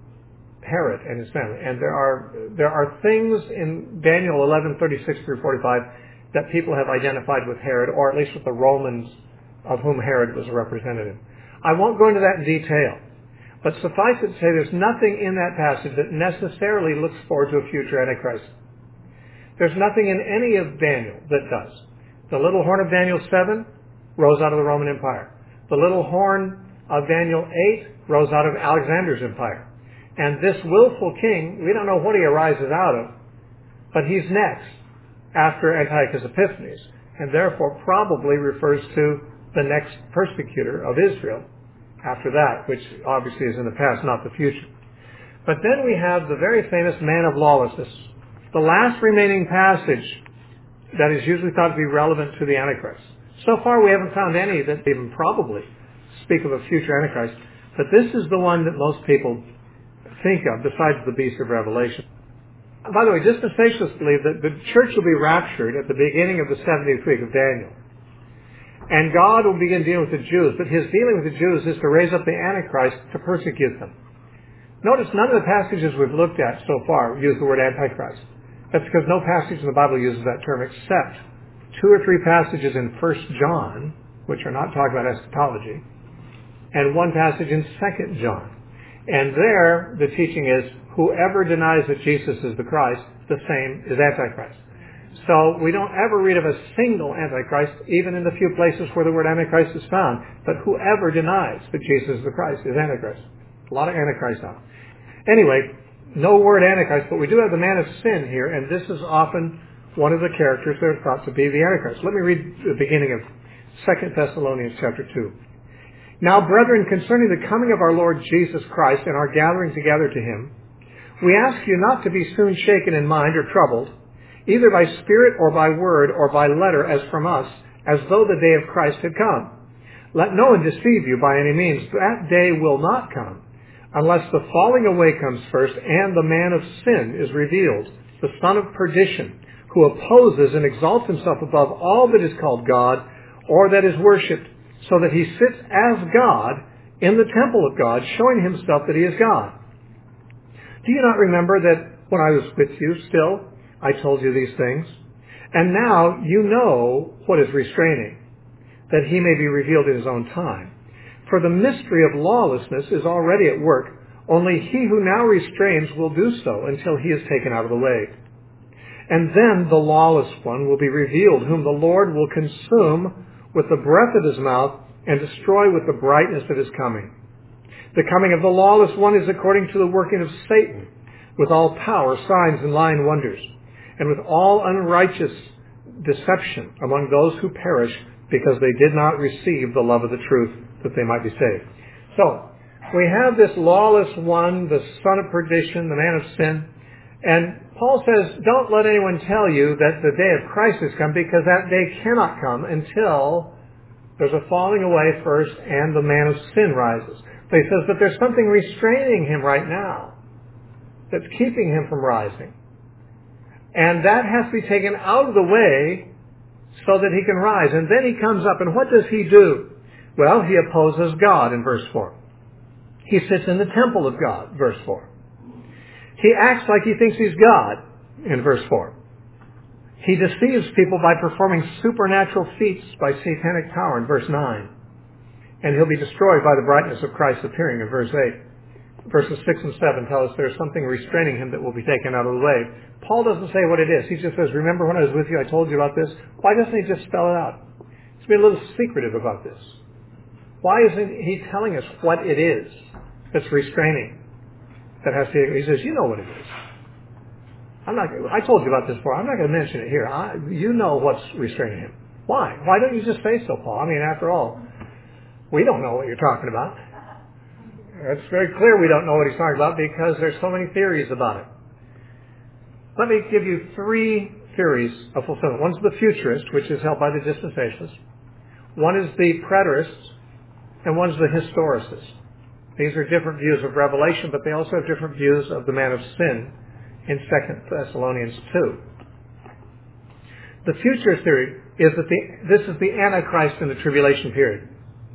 Herod and his family. And there are there are things in Daniel eleven, thirty-six through forty-five that people have identified with Herod, or at least with the Romans of whom Herod was a representative. I won't go into that in detail, but suffice it to say there's nothing in that passage that necessarily looks forward to a future Antichrist. There's nothing in any of Daniel that does. The little horn of Daniel seven rose out of the Roman Empire. The little horn of Daniel eight rose out of Alexander's empire. And this willful king, we don't know what he arises out of, but he's next after Antiochus Epiphanes, and therefore probably refers to the next persecutor of Israel after that, which obviously is in the past, not the future. But then we have the very famous man of lawlessness, the last remaining passage that is usually thought to be relevant to the Antichrist. So far we haven't found any that even probably speak of a future Antichrist, but this is the one that most people think of, besides the beast of Revelation. By the way, dispensationalists believe that the church will be raptured at the beginning of the seventieth week of Daniel. And God will begin dealing with the Jews, but his dealing with the Jews is to raise up the Antichrist to persecute them. Notice none of the passages we've looked at so far use the word Antichrist. That's because no passage in the Bible uses that term except two or three passages in First John, which are not talking about eschatology, and one passage in Second John. And there, the teaching is, whoever denies that Jesus is the Christ, the same is Antichrist. So we don't ever read of a single Antichrist, even in the few places where the word Antichrist is found. But whoever denies that Jesus is the Christ is Antichrist. A lot of Antichrist out. Anyway, no word Antichrist, but we do have the man of sin here, and this is often one of the characters that are thought to be the Antichrist. Let me read the beginning of Second Thessalonians chapter two. Now, brethren, concerning the coming of our Lord Jesus Christ and our gathering together to him, we ask you not to be soon shaken in mind or troubled, either by spirit or by word or by letter as from us, as though the day of Christ had come. Let no one deceive you by any means. That day will not come, unless the falling away comes first and the man of sin is revealed, the son of perdition, who opposes and exalts himself above all that is called God or that is worshipped, so that he sits as God in the temple of God, showing himself that he is God. Do you not remember that when I was with you still, I told you these things? And now you know what is restraining, that he may be revealed in his own time. For the mystery of lawlessness is already at work, only he who now restrains will do so until he is taken out of the way. And then the lawless one will be revealed, whom the Lord will consume with the breath of his mouth and destroy with the brightness of his coming. The coming of the lawless one is according to the working of Satan, with all power, signs, and lying wonders, and with all unrighteous deception among those who perish, because they did not receive the love of the truth, that they might be saved. So, we have this lawless one, the son of perdition, the man of sin, and Paul says, don't let anyone tell you that the day of Christ has come, because that day cannot come until there's a falling away first and the man of sin rises. But he says, but there's something restraining him right now that's keeping him from rising. And that has to be taken out of the way so that he can rise. And then he comes up, and what does he do? Well, he opposes God in verse four. He sits in the temple of God, verse four. He acts like he thinks he's God in verse four. He deceives people by performing supernatural feats by satanic power in verse nine. And he'll be destroyed by the brightness of Christ appearing in verse eight. Verses six and seven tell us there's something restraining him that will be taken out of the way. Paul doesn't say what it is. He just says, remember when I was with you, I told you about this? Why doesn't he just spell it out? He's being a little secretive about this. Why isn't he telling us what it is that's restraining? That has to, he says, you know what it is. I'm not, I told you about this before. I'm not going to mention it here. I, you know what's restraining him. Why? Why don't you just say so, Paul? I mean, after all, we don't know what you're talking about. It's very clear we don't know what he's talking about because there's so many theories about it. Let me give you three theories of fulfillment. One's the futurist, which is held by the dispensationalists. One is the preterist, and one's the historicist. These are different views of Revelation, but they also have different views of the man of sin in Second Thessalonians two. The futurist theory is that the, this is the Antichrist in the tribulation period.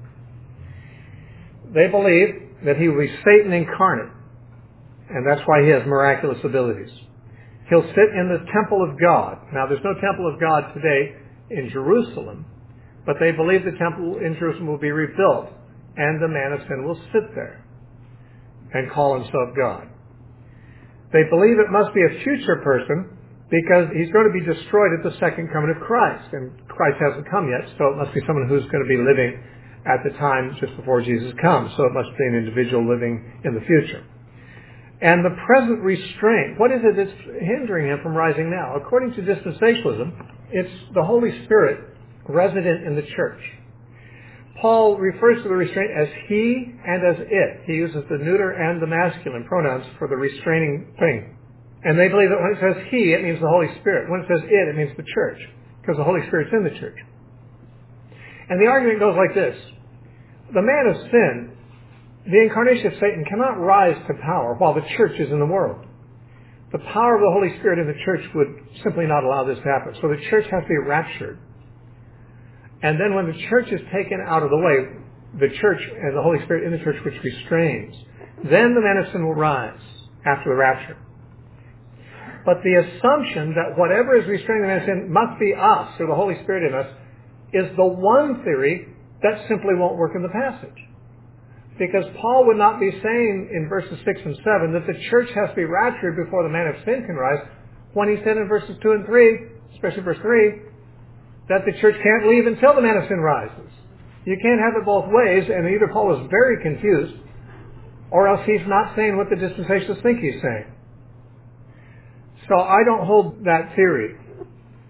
They believe that he will be Satan incarnate, and that's why he has miraculous abilities. He'll sit in the temple of God. Now, there's no temple of God today in Jerusalem, but they believe the temple in Jerusalem will be rebuilt, and the man of sin will sit there and call himself God. They believe it must be a future person because he's going to be destroyed at the second coming of Christ, and Christ hasn't come yet, so it must be someone who's going to be living at the time just before Jesus comes, so it must be an individual living in the future. And the present restraint, what is it that's hindering him from rising now? According to dispensationalism, it's the Holy Spirit resident in the church. Paul refers to the restraint as he and as it. He uses the neuter and the masculine pronouns for the restraining thing. And they believe that when it says he, it means the Holy Spirit. When it says it, it means the church, because the Holy Spirit's in the church. And the argument goes like this. The man of sin, the incarnation of Satan, cannot rise to power while the church is in the world. The power of the Holy Spirit in the church would simply not allow this to happen. So the church has to be raptured. And then when the church is taken out of the way, the church and the Holy Spirit in the church which restrains, then the man of sin will rise after the rapture. But the assumption that whatever is restraining the man of sin must be us, or the Holy Spirit in us, is the one theory that simply won't work in the passage. Because Paul would not be saying in verses six and seven that the church has to be raptured before the man of sin can rise, when he said in verses two and three, especially verse three, that the church can't leave until the man of sin rises. You can't have it both ways, and either Paul is very confused, or else he's not saying what the dispensationalists think he's saying. So I don't hold that theory.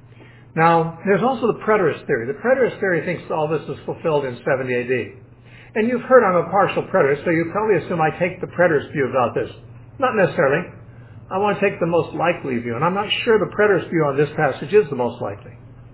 Now, there's also the preterist theory. The preterist theory thinks all this is fulfilled in seventy A D. And you've heard I'm a partial preterist, so you probably assume I take the preterist view about this. Not necessarily. I want to take the most likely view, and I'm not sure the preterist view on this passage is the most likely.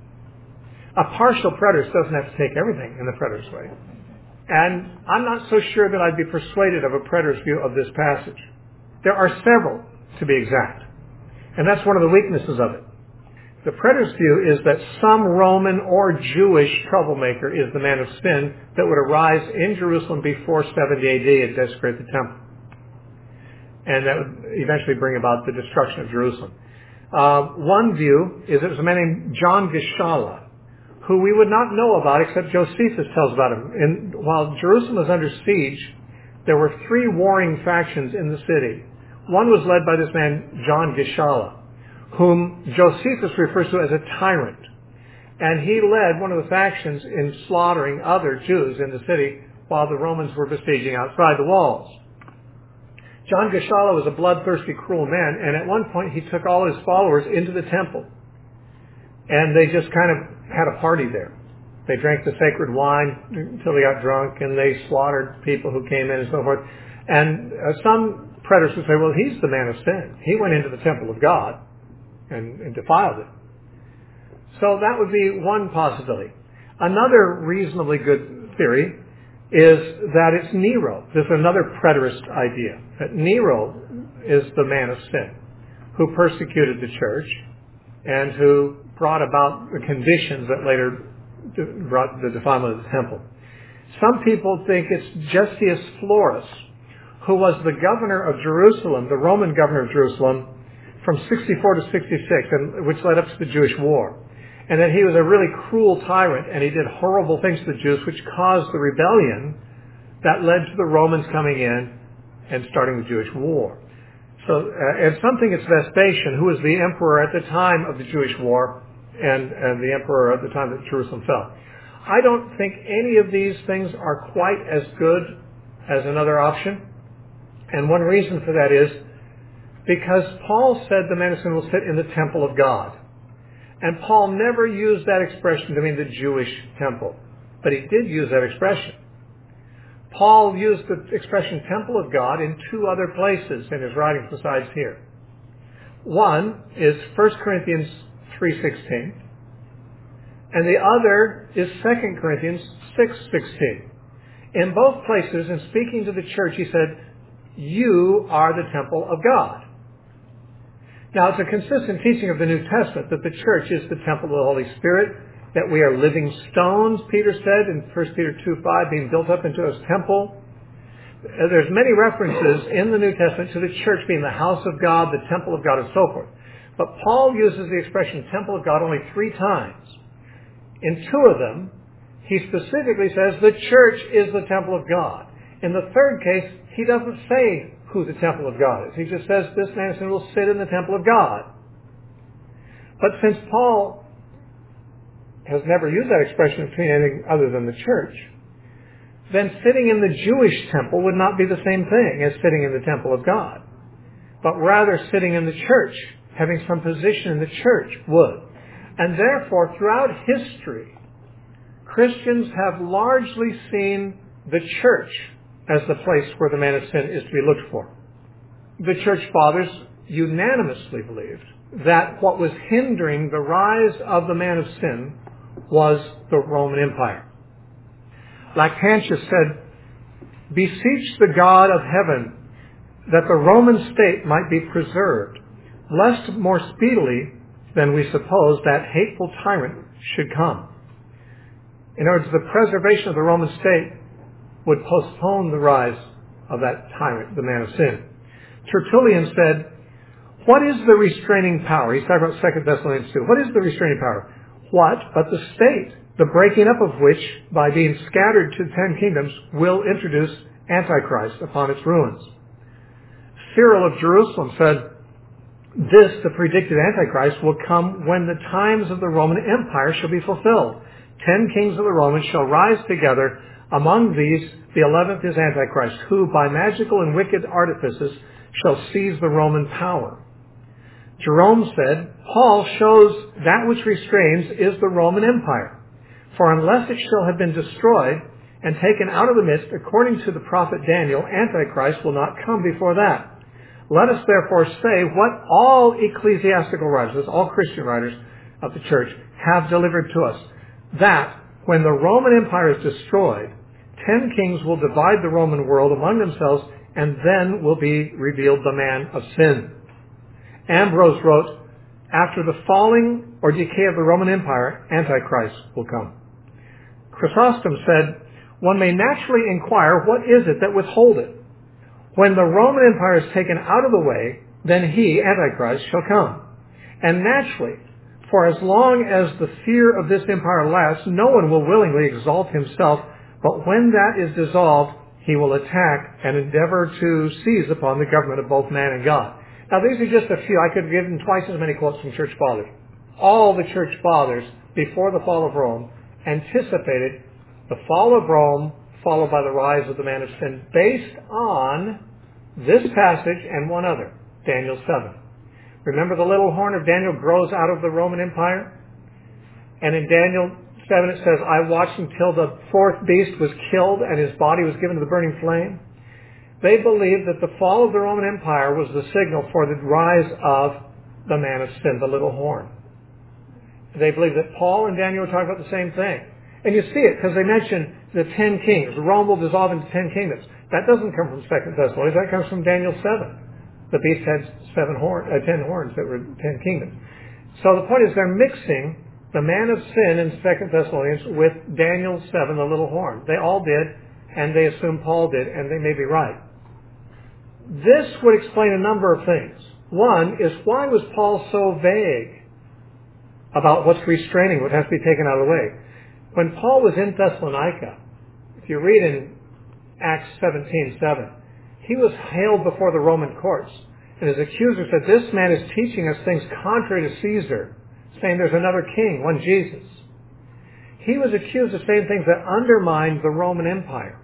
A partial preterist doesn't have to take everything in the preterist way. And I'm not so sure that I'd be persuaded of a preterist view of this passage. There are several, to be exact. And that's one of the weaknesses of it. The preterist view is that some Roman or Jewish troublemaker is the man of sin that would arise in Jerusalem before seventy A D and desecrate the temple. And that would eventually bring about the destruction of Jerusalem. Uh, one view is it was a man named John Geshala, who we would not know about except Josephus tells about him. And while Jerusalem was under siege, there were three warring factions in the city. One was led by this man, John Geshala, whom Josephus refers to as a tyrant. And he led one of the factions in slaughtering other Jews in the city while the Romans were besieging outside the walls. John Geshala was a bloodthirsty, cruel man, and at one point he took all his followers into the temple. And they just kind of had a party there. They drank the sacred wine until they got drunk, and they slaughtered people who came in and so forth. And uh, some preterists would say, well, he's the man of sin. He went into the temple of God and, and defiled it. So that would be one possibility. Another reasonably good theory is that it's Nero. This is another preterist idea, that Nero is the man of sin who persecuted the church and who brought about the conditions that later brought the defilement of the temple. Some people think it's Gestius Florus, who was the governor of Jerusalem, the Roman governor of Jerusalem, from sixty-four to sixty-six, and which led up to the Jewish War. And that he was a really cruel tyrant, and he did horrible things to the Jews, which caused the rebellion that led to the Romans coming in and starting the Jewish War. So, uh, and some think it's Vespasian, who was the emperor at the time of the Jewish War, and, and the emperor at the time that Jerusalem fell. I don't think any of these things are quite as good as another option. And one reason for that is because Paul said the man of sin will sit in the temple of God. And Paul never used that expression to mean the Jewish temple. But he did use that expression. Paul used the expression temple of God in two other places in his writings besides here. One is First Corinthians three sixteen. And the other is Second Corinthians six sixteen. In both places, in speaking to the church, he said, you are the temple of God. Now, it's a consistent teaching of the New Testament that the church is the temple of the Holy Spirit, that we are living stones, Peter said in First Peter two five, being built up into a temple. There's many references in the New Testament to the church being the house of God, the temple of God, and so forth. But Paul uses the expression temple of God only three times. In two of them, he specifically says the church is the temple of God. In the third case, he doesn't say who the temple of God is. He just says this man of sin will sit in the temple of God. But since Paul has never used that expression between anything other than the church, then sitting in the Jewish temple would not be the same thing as sitting in the temple of God, but rather sitting in the church, having some position in the church would. And therefore, throughout history, Christians have largely seen the church as the place where the man of sin is to be looked for. The church fathers unanimously believed that what was hindering the rise of the man of sin was the Roman Empire. Lactantius said, beseech the God of heaven that the Roman state might be preserved, lest more speedily than we suppose that hateful tyrant should come. In other words, the preservation of the Roman state would postpone the rise of that tyrant, the man of sin. Tertullian said, what is the restraining power? He's talking about Second Thessalonians two. What is the restraining power? What but the state, the breaking up of which, by being scattered to ten kingdoms, will introduce Antichrist upon its ruins. Cyril of Jerusalem said, this, the predicted Antichrist, will come when the times of the Roman Empire shall be fulfilled. Ten kings of the Romans shall rise together. Among these, the eleventh is Antichrist, who by magical and wicked artifices shall seize the Roman power. Jerome said, Paul shows that which restrains is the Roman Empire. For unless it shall have been destroyed and taken out of the midst, according to the prophet Daniel, Antichrist will not come before that. Let us therefore say what all ecclesiastical writers, all Christian writers of the church, have delivered to us, that when the Roman Empire is destroyed, ten kings will divide the Roman world among themselves, and then will be revealed the man of sin. Ambrose wrote, after the falling or decay of the Roman Empire, Antichrist will come. Chrysostom said, one may naturally inquire, what is it that withhold it? When the Roman Empire is taken out of the way, then he, Antichrist, shall come. And naturally, for as long as the fear of this empire lasts, no one will willingly exalt himself, but when that is dissolved, he will attack and endeavor to seize upon the government of both man and God. Now, these are just a few. I could have given twice as many quotes from church fathers. All the church fathers, before the fall of Rome, anticipated the fall of Rome, followed by the rise of the man of sin, based on this passage and one other, Daniel seven. Remember, the little horn of Daniel grows out of the Roman Empire? And in Daniel seven it says, I watched until the fourth beast was killed and his body was given to the burning flame. They believed that the fall of the Roman Empire was the signal for the rise of the man of sin, the little horn. They believed that Paul and Daniel were talking about the same thing. And you see it because they mention the ten kings. Rome will dissolve into ten kingdoms. That doesn't come from Second Thessalonians. That comes from Daniel seven. The beast had seven horn, uh, ten horns that were ten kingdoms. So the point is they're mixing the man of sin in Second Thessalonians with Daniel seven, the little horn. They all did, and they assume Paul did, and they may be right. This would explain a number of things. One is, why was Paul so vague about what's restraining, what has to be taken out of the way? When Paul was in Thessalonica, if you read in Acts seventeen seven, he was hailed before the Roman courts, and his accuser said, this man is teaching us things contrary to Caesar, saying there's another king, one Jesus. He was accused of saying things that undermined the Roman Empire.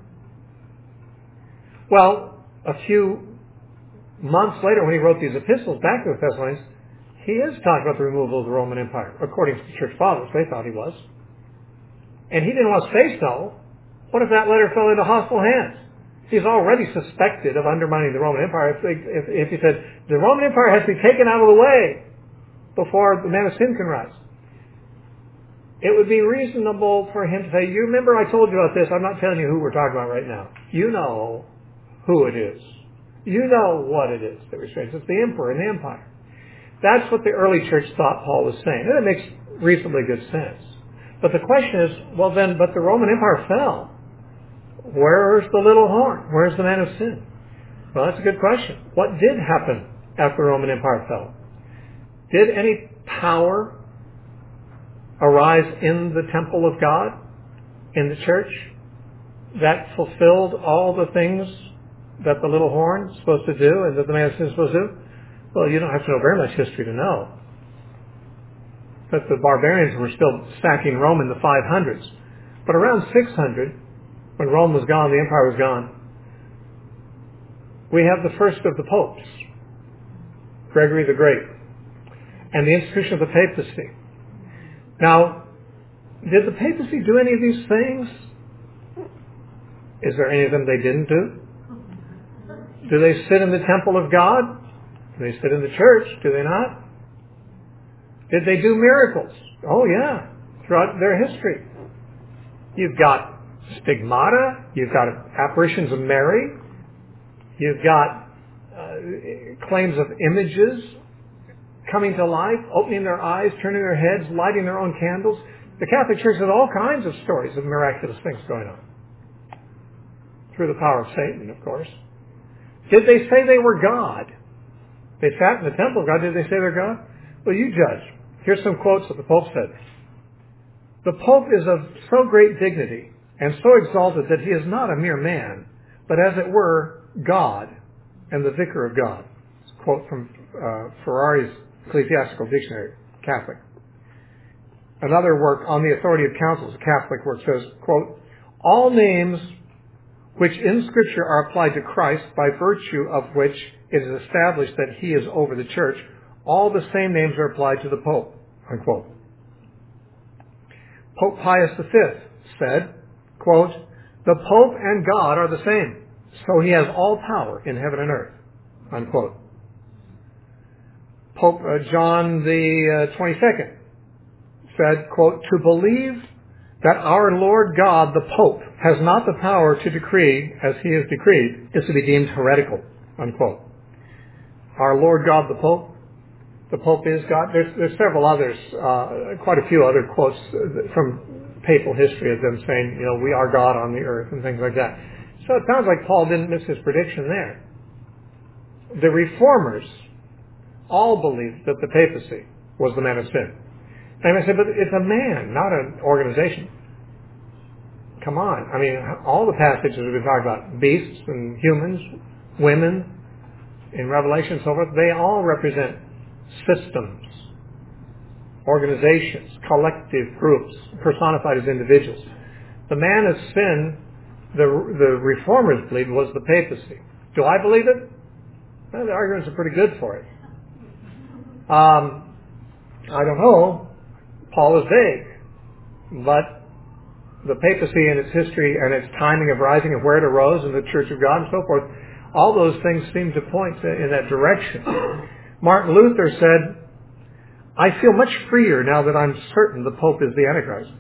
Well, a few months later, when he wrote these epistles back to the Thessalonians, he is talking about the removal of the Roman Empire, according to the church fathers. They thought he was. And he didn't want to say so. What if that letter fell into hostile hands? He's already suspected of undermining the Roman Empire. If, if, if he said, the Roman Empire has to be taken out of the way before the man of sin can rise, it would be reasonable for him to say, you remember I told you about this. I'm not telling you who we're talking about right now. You know who it is. You know what it is that restrains. It's the emperor and the empire. That's what the early church thought Paul was saying. And it makes reasonably good sense. But the question is, well then, but the Roman Empire fell. Where's the little horn? Where's the man of sin? Well, that's a good question. What did happen after the Roman Empire fell? Did any power arise in the temple of God, in the church, that fulfilled all the things that the little horn is supposed to do and that the man of sin is supposed to do? Well, you don't have to know very much history to know that the barbarians were still sacking Rome in the five hundreds. But around six hundred, when Rome was gone, the empire was gone, we have the first of the popes, Gregory the Great, and the institution of the papacy. Now, did the papacy do any of these things? Is there any of them they didn't do? Do they sit in the temple of God? Do they sit in the church? Do they not? Did they do miracles? Oh yeah, throughout their history. You've got stigmata, you've got apparitions of Mary, you've got uh, claims of images coming to life, opening their eyes, turning their heads, lighting their own candles. The Catholic Church has all kinds of stories of miraculous things going on. Through the power of Satan, of course. Did they say they were God? They sat in the temple of God. Did they say they're God? Well, you judge. Here's some quotes that the Pope said. The Pope is of so great dignity and so exalted that he is not a mere man, but as it were, God and the vicar of God. It's a quote from uh, Ferrari's Ecclesiastical Dictionary, Catholic. Another work, On the Authority of Councils, a Catholic work, says, quote, all names which in Scripture are applied to Christ, by virtue of which it is established that he is over the church, All the same names are applied to the Pope, unquote. Pope Pius the Fifth said, quote, the Pope and God are the same, so he has all power in heaven and earth, unquote. Pope uh, John the uh, twenty-second said, quote, to believe that our Lord God, the Pope, has not the power to decree as he has decreed is to be deemed heretical, unquote. Our Lord God, the Pope, the Pope is God. There's, there's several others, uh, quite a few other quotes from papal history of them saying, you know, we are God on the earth and things like that. So it sounds like Paul didn't miss his prediction there. The reformers all believed that the papacy was the man of sin. And I said, but it's a man, not an organization. Come on. I mean, all the passages we've been talking about, beasts and humans, women, in Revelation and so forth, they all represent systems, organizations, collective groups, personified as individuals. The man of sin, the, the reformers believed, was the papacy. Do I believe it? Well, the arguments are pretty good for it. Um, I don't know. Paul is vague. But the papacy and its history and its timing of rising and where it arose and the Church of God and so forth, all those things seem to point to, in that direction. Martin Luther said, I feel much freer now that I'm certain the Pope is the Antichrist.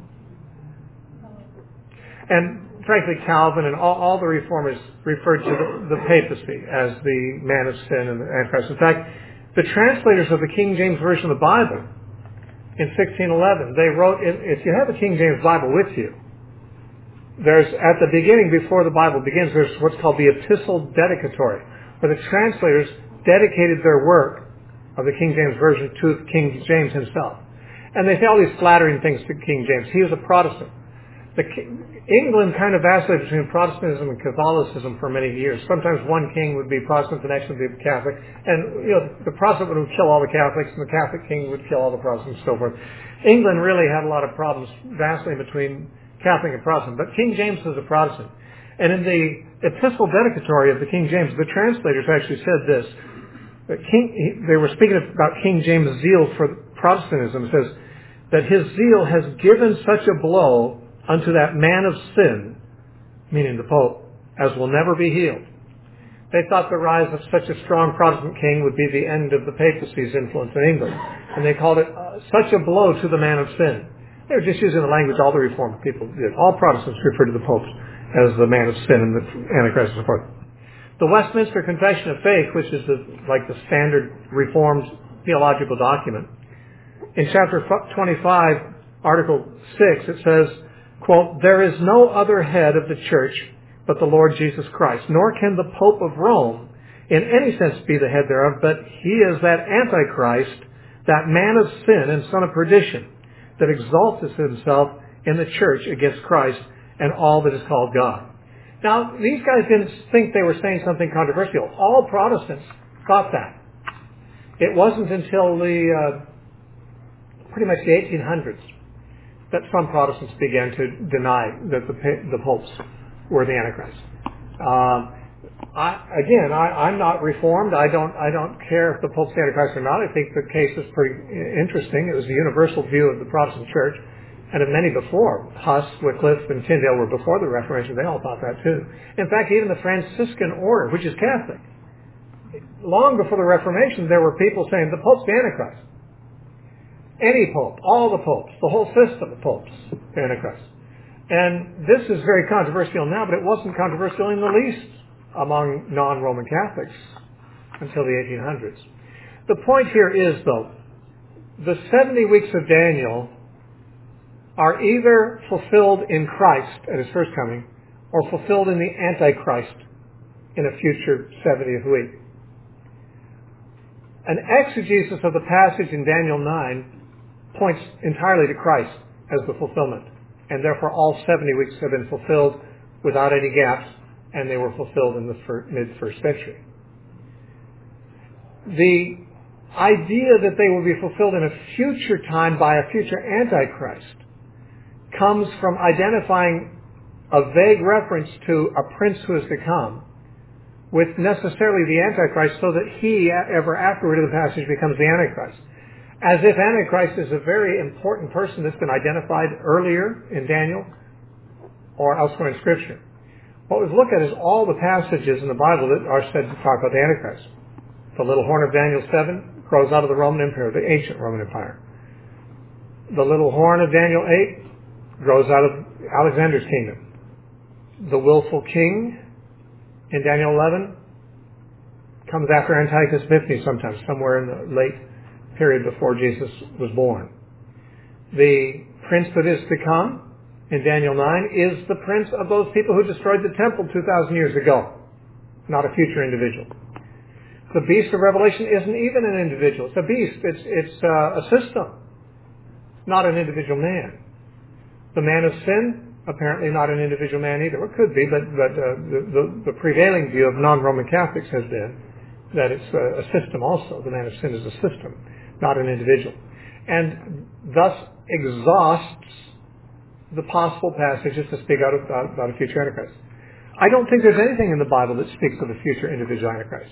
And frankly, Calvin and all, all the reformers referred to the, the papacy as the man of sin and the Antichrist. In fact, the translators of the King James Version of the Bible in sixteen eleven, they wrote, if you have a King James Bible with you, there's, at the beginning, before the Bible begins, there's what's called the Epistle Dedicatory, where the translators dedicated their work of the King James Version to King James himself. And they say all these flattering things to King James. He was a Protestant. The, England kind of vacillated between Protestantism and Catholicism for many years. Sometimes one king would be Protestant, the next would be Catholic. And, you know, the Protestant would kill all the Catholics, and the Catholic king would kill all the Protestants, and so forth. England really had a lot of problems vacillating between Catholic and Protestant. But King James was a Protestant. And in the Epistle Dedicatory of the King James, the translators actually said this. That King, they were speaking about King James' zeal for Protestantism. It says that his zeal has given such a blow unto that man of sin, meaning the Pope, as will never be healed. They thought the rise of such a strong Protestant king would be the end of the papacy's influence in England. And they called it uh, such a blow to the man of sin. They were just using the language all the Reformed people did. All Protestants refer to the Pope as the man of sin and the Antichrist and so forth. The Westminster Confession of Faith, which is the, like the standard Reformed theological document, in chapter twenty-five, article six, it says, quote, there is no other head of the church but the Lord Jesus Christ, nor can the Pope of Rome in any sense be the head thereof, but he is that Antichrist, that man of sin and son of perdition, that exalteth himself in the church against Christ and all that is called God. Now, these guys didn't think they were saying something controversial. All Protestants thought that. It wasn't until the uh, pretty much the eighteen hundreds that some Protestants began to deny that the, the popes were the Antichrist. Um, I, again, I, I'm not Reformed. I don't, I don't care if the Pope's the Antichrist or not. I think the case is pretty interesting. It was the universal view of the Protestant Church, and of many before. Huss, Wycliffe, and Tyndale were before the Reformation. They all thought that too. In fact, even the Franciscan order, which is Catholic, long before the Reformation, there were people saying the Pope's the Antichrist. Any pope, all the popes, the whole system of popes, the Antichrist. And this is very controversial now, but it wasn't controversial in the least among non-Roman Catholics until the eighteen hundreds. The point here is, though, the seventy weeks of Daniel are either fulfilled in Christ at his first coming or fulfilled in the Antichrist in a future seventieth week. An exegesis of the passage in Daniel nine points entirely to Christ as the fulfillment. And therefore all seventy weeks have been fulfilled without any gaps, and they were fulfilled in the mid-first century. The idea that they will be fulfilled in a future time by a future Antichrist comes from identifying a vague reference to a prince who is to come with necessarily the Antichrist so that he, ever afterward in the passage, becomes the Antichrist. As if Antichrist is a very important person that's been identified earlier in Daniel or elsewhere in Scripture. What we've looked at is all the passages in the Bible that are said to talk about the Antichrist. The little horn of Daniel seven grows out of the Roman Empire, the ancient Roman Empire. The little horn of Daniel eight grows out of Alexander's kingdom. The willful king in Daniel eleven comes after Antiochus Epiphanes sometime, somewhere in the late period before Jesus was born. The prince that is to come in Daniel nine is the prince of those people who destroyed the temple two thousand years ago, not a future individual. The beast of Revelation isn't even an individual. It's a beast. It's, it's uh, a system, not an individual man. The man of sin, apparently not an individual man either. Well, it could be, but, but uh, the, the, the prevailing view of non-Roman Catholics has been that it's a, a system also. The man of sin is a system, not an individual. And thus exhausts the possible passages to speak out about, about a future Antichrist. I don't think there's anything in the Bible that speaks of a future individual Antichrist.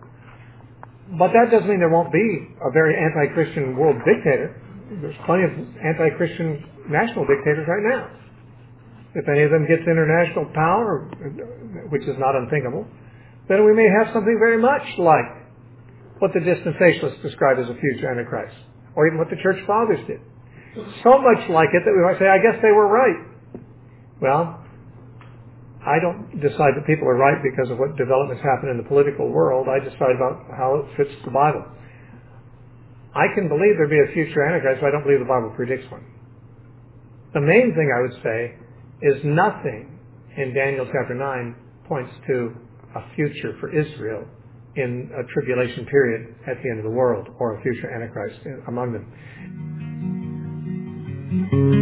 But that doesn't mean there won't be a very anti-Christian world dictator. There's plenty of anti-Christian national dictators right now. If any of them gets international power, which is not unthinkable, then we may have something very much like what the dispensationalists describe as a future Antichrist, or even what the Church Fathers did. So much like it that we might say, I guess they were right. Well, I don't decide that people are right because of what developments happen in the political world. I decide about how it fits the Bible. I can believe there'll be a future Antichrist, but I don't believe the Bible predicts one. The main thing I would say is nothing in Daniel chapter nine points to a future for Israel in a tribulation period at the end of the world, or a future Antichrist among them.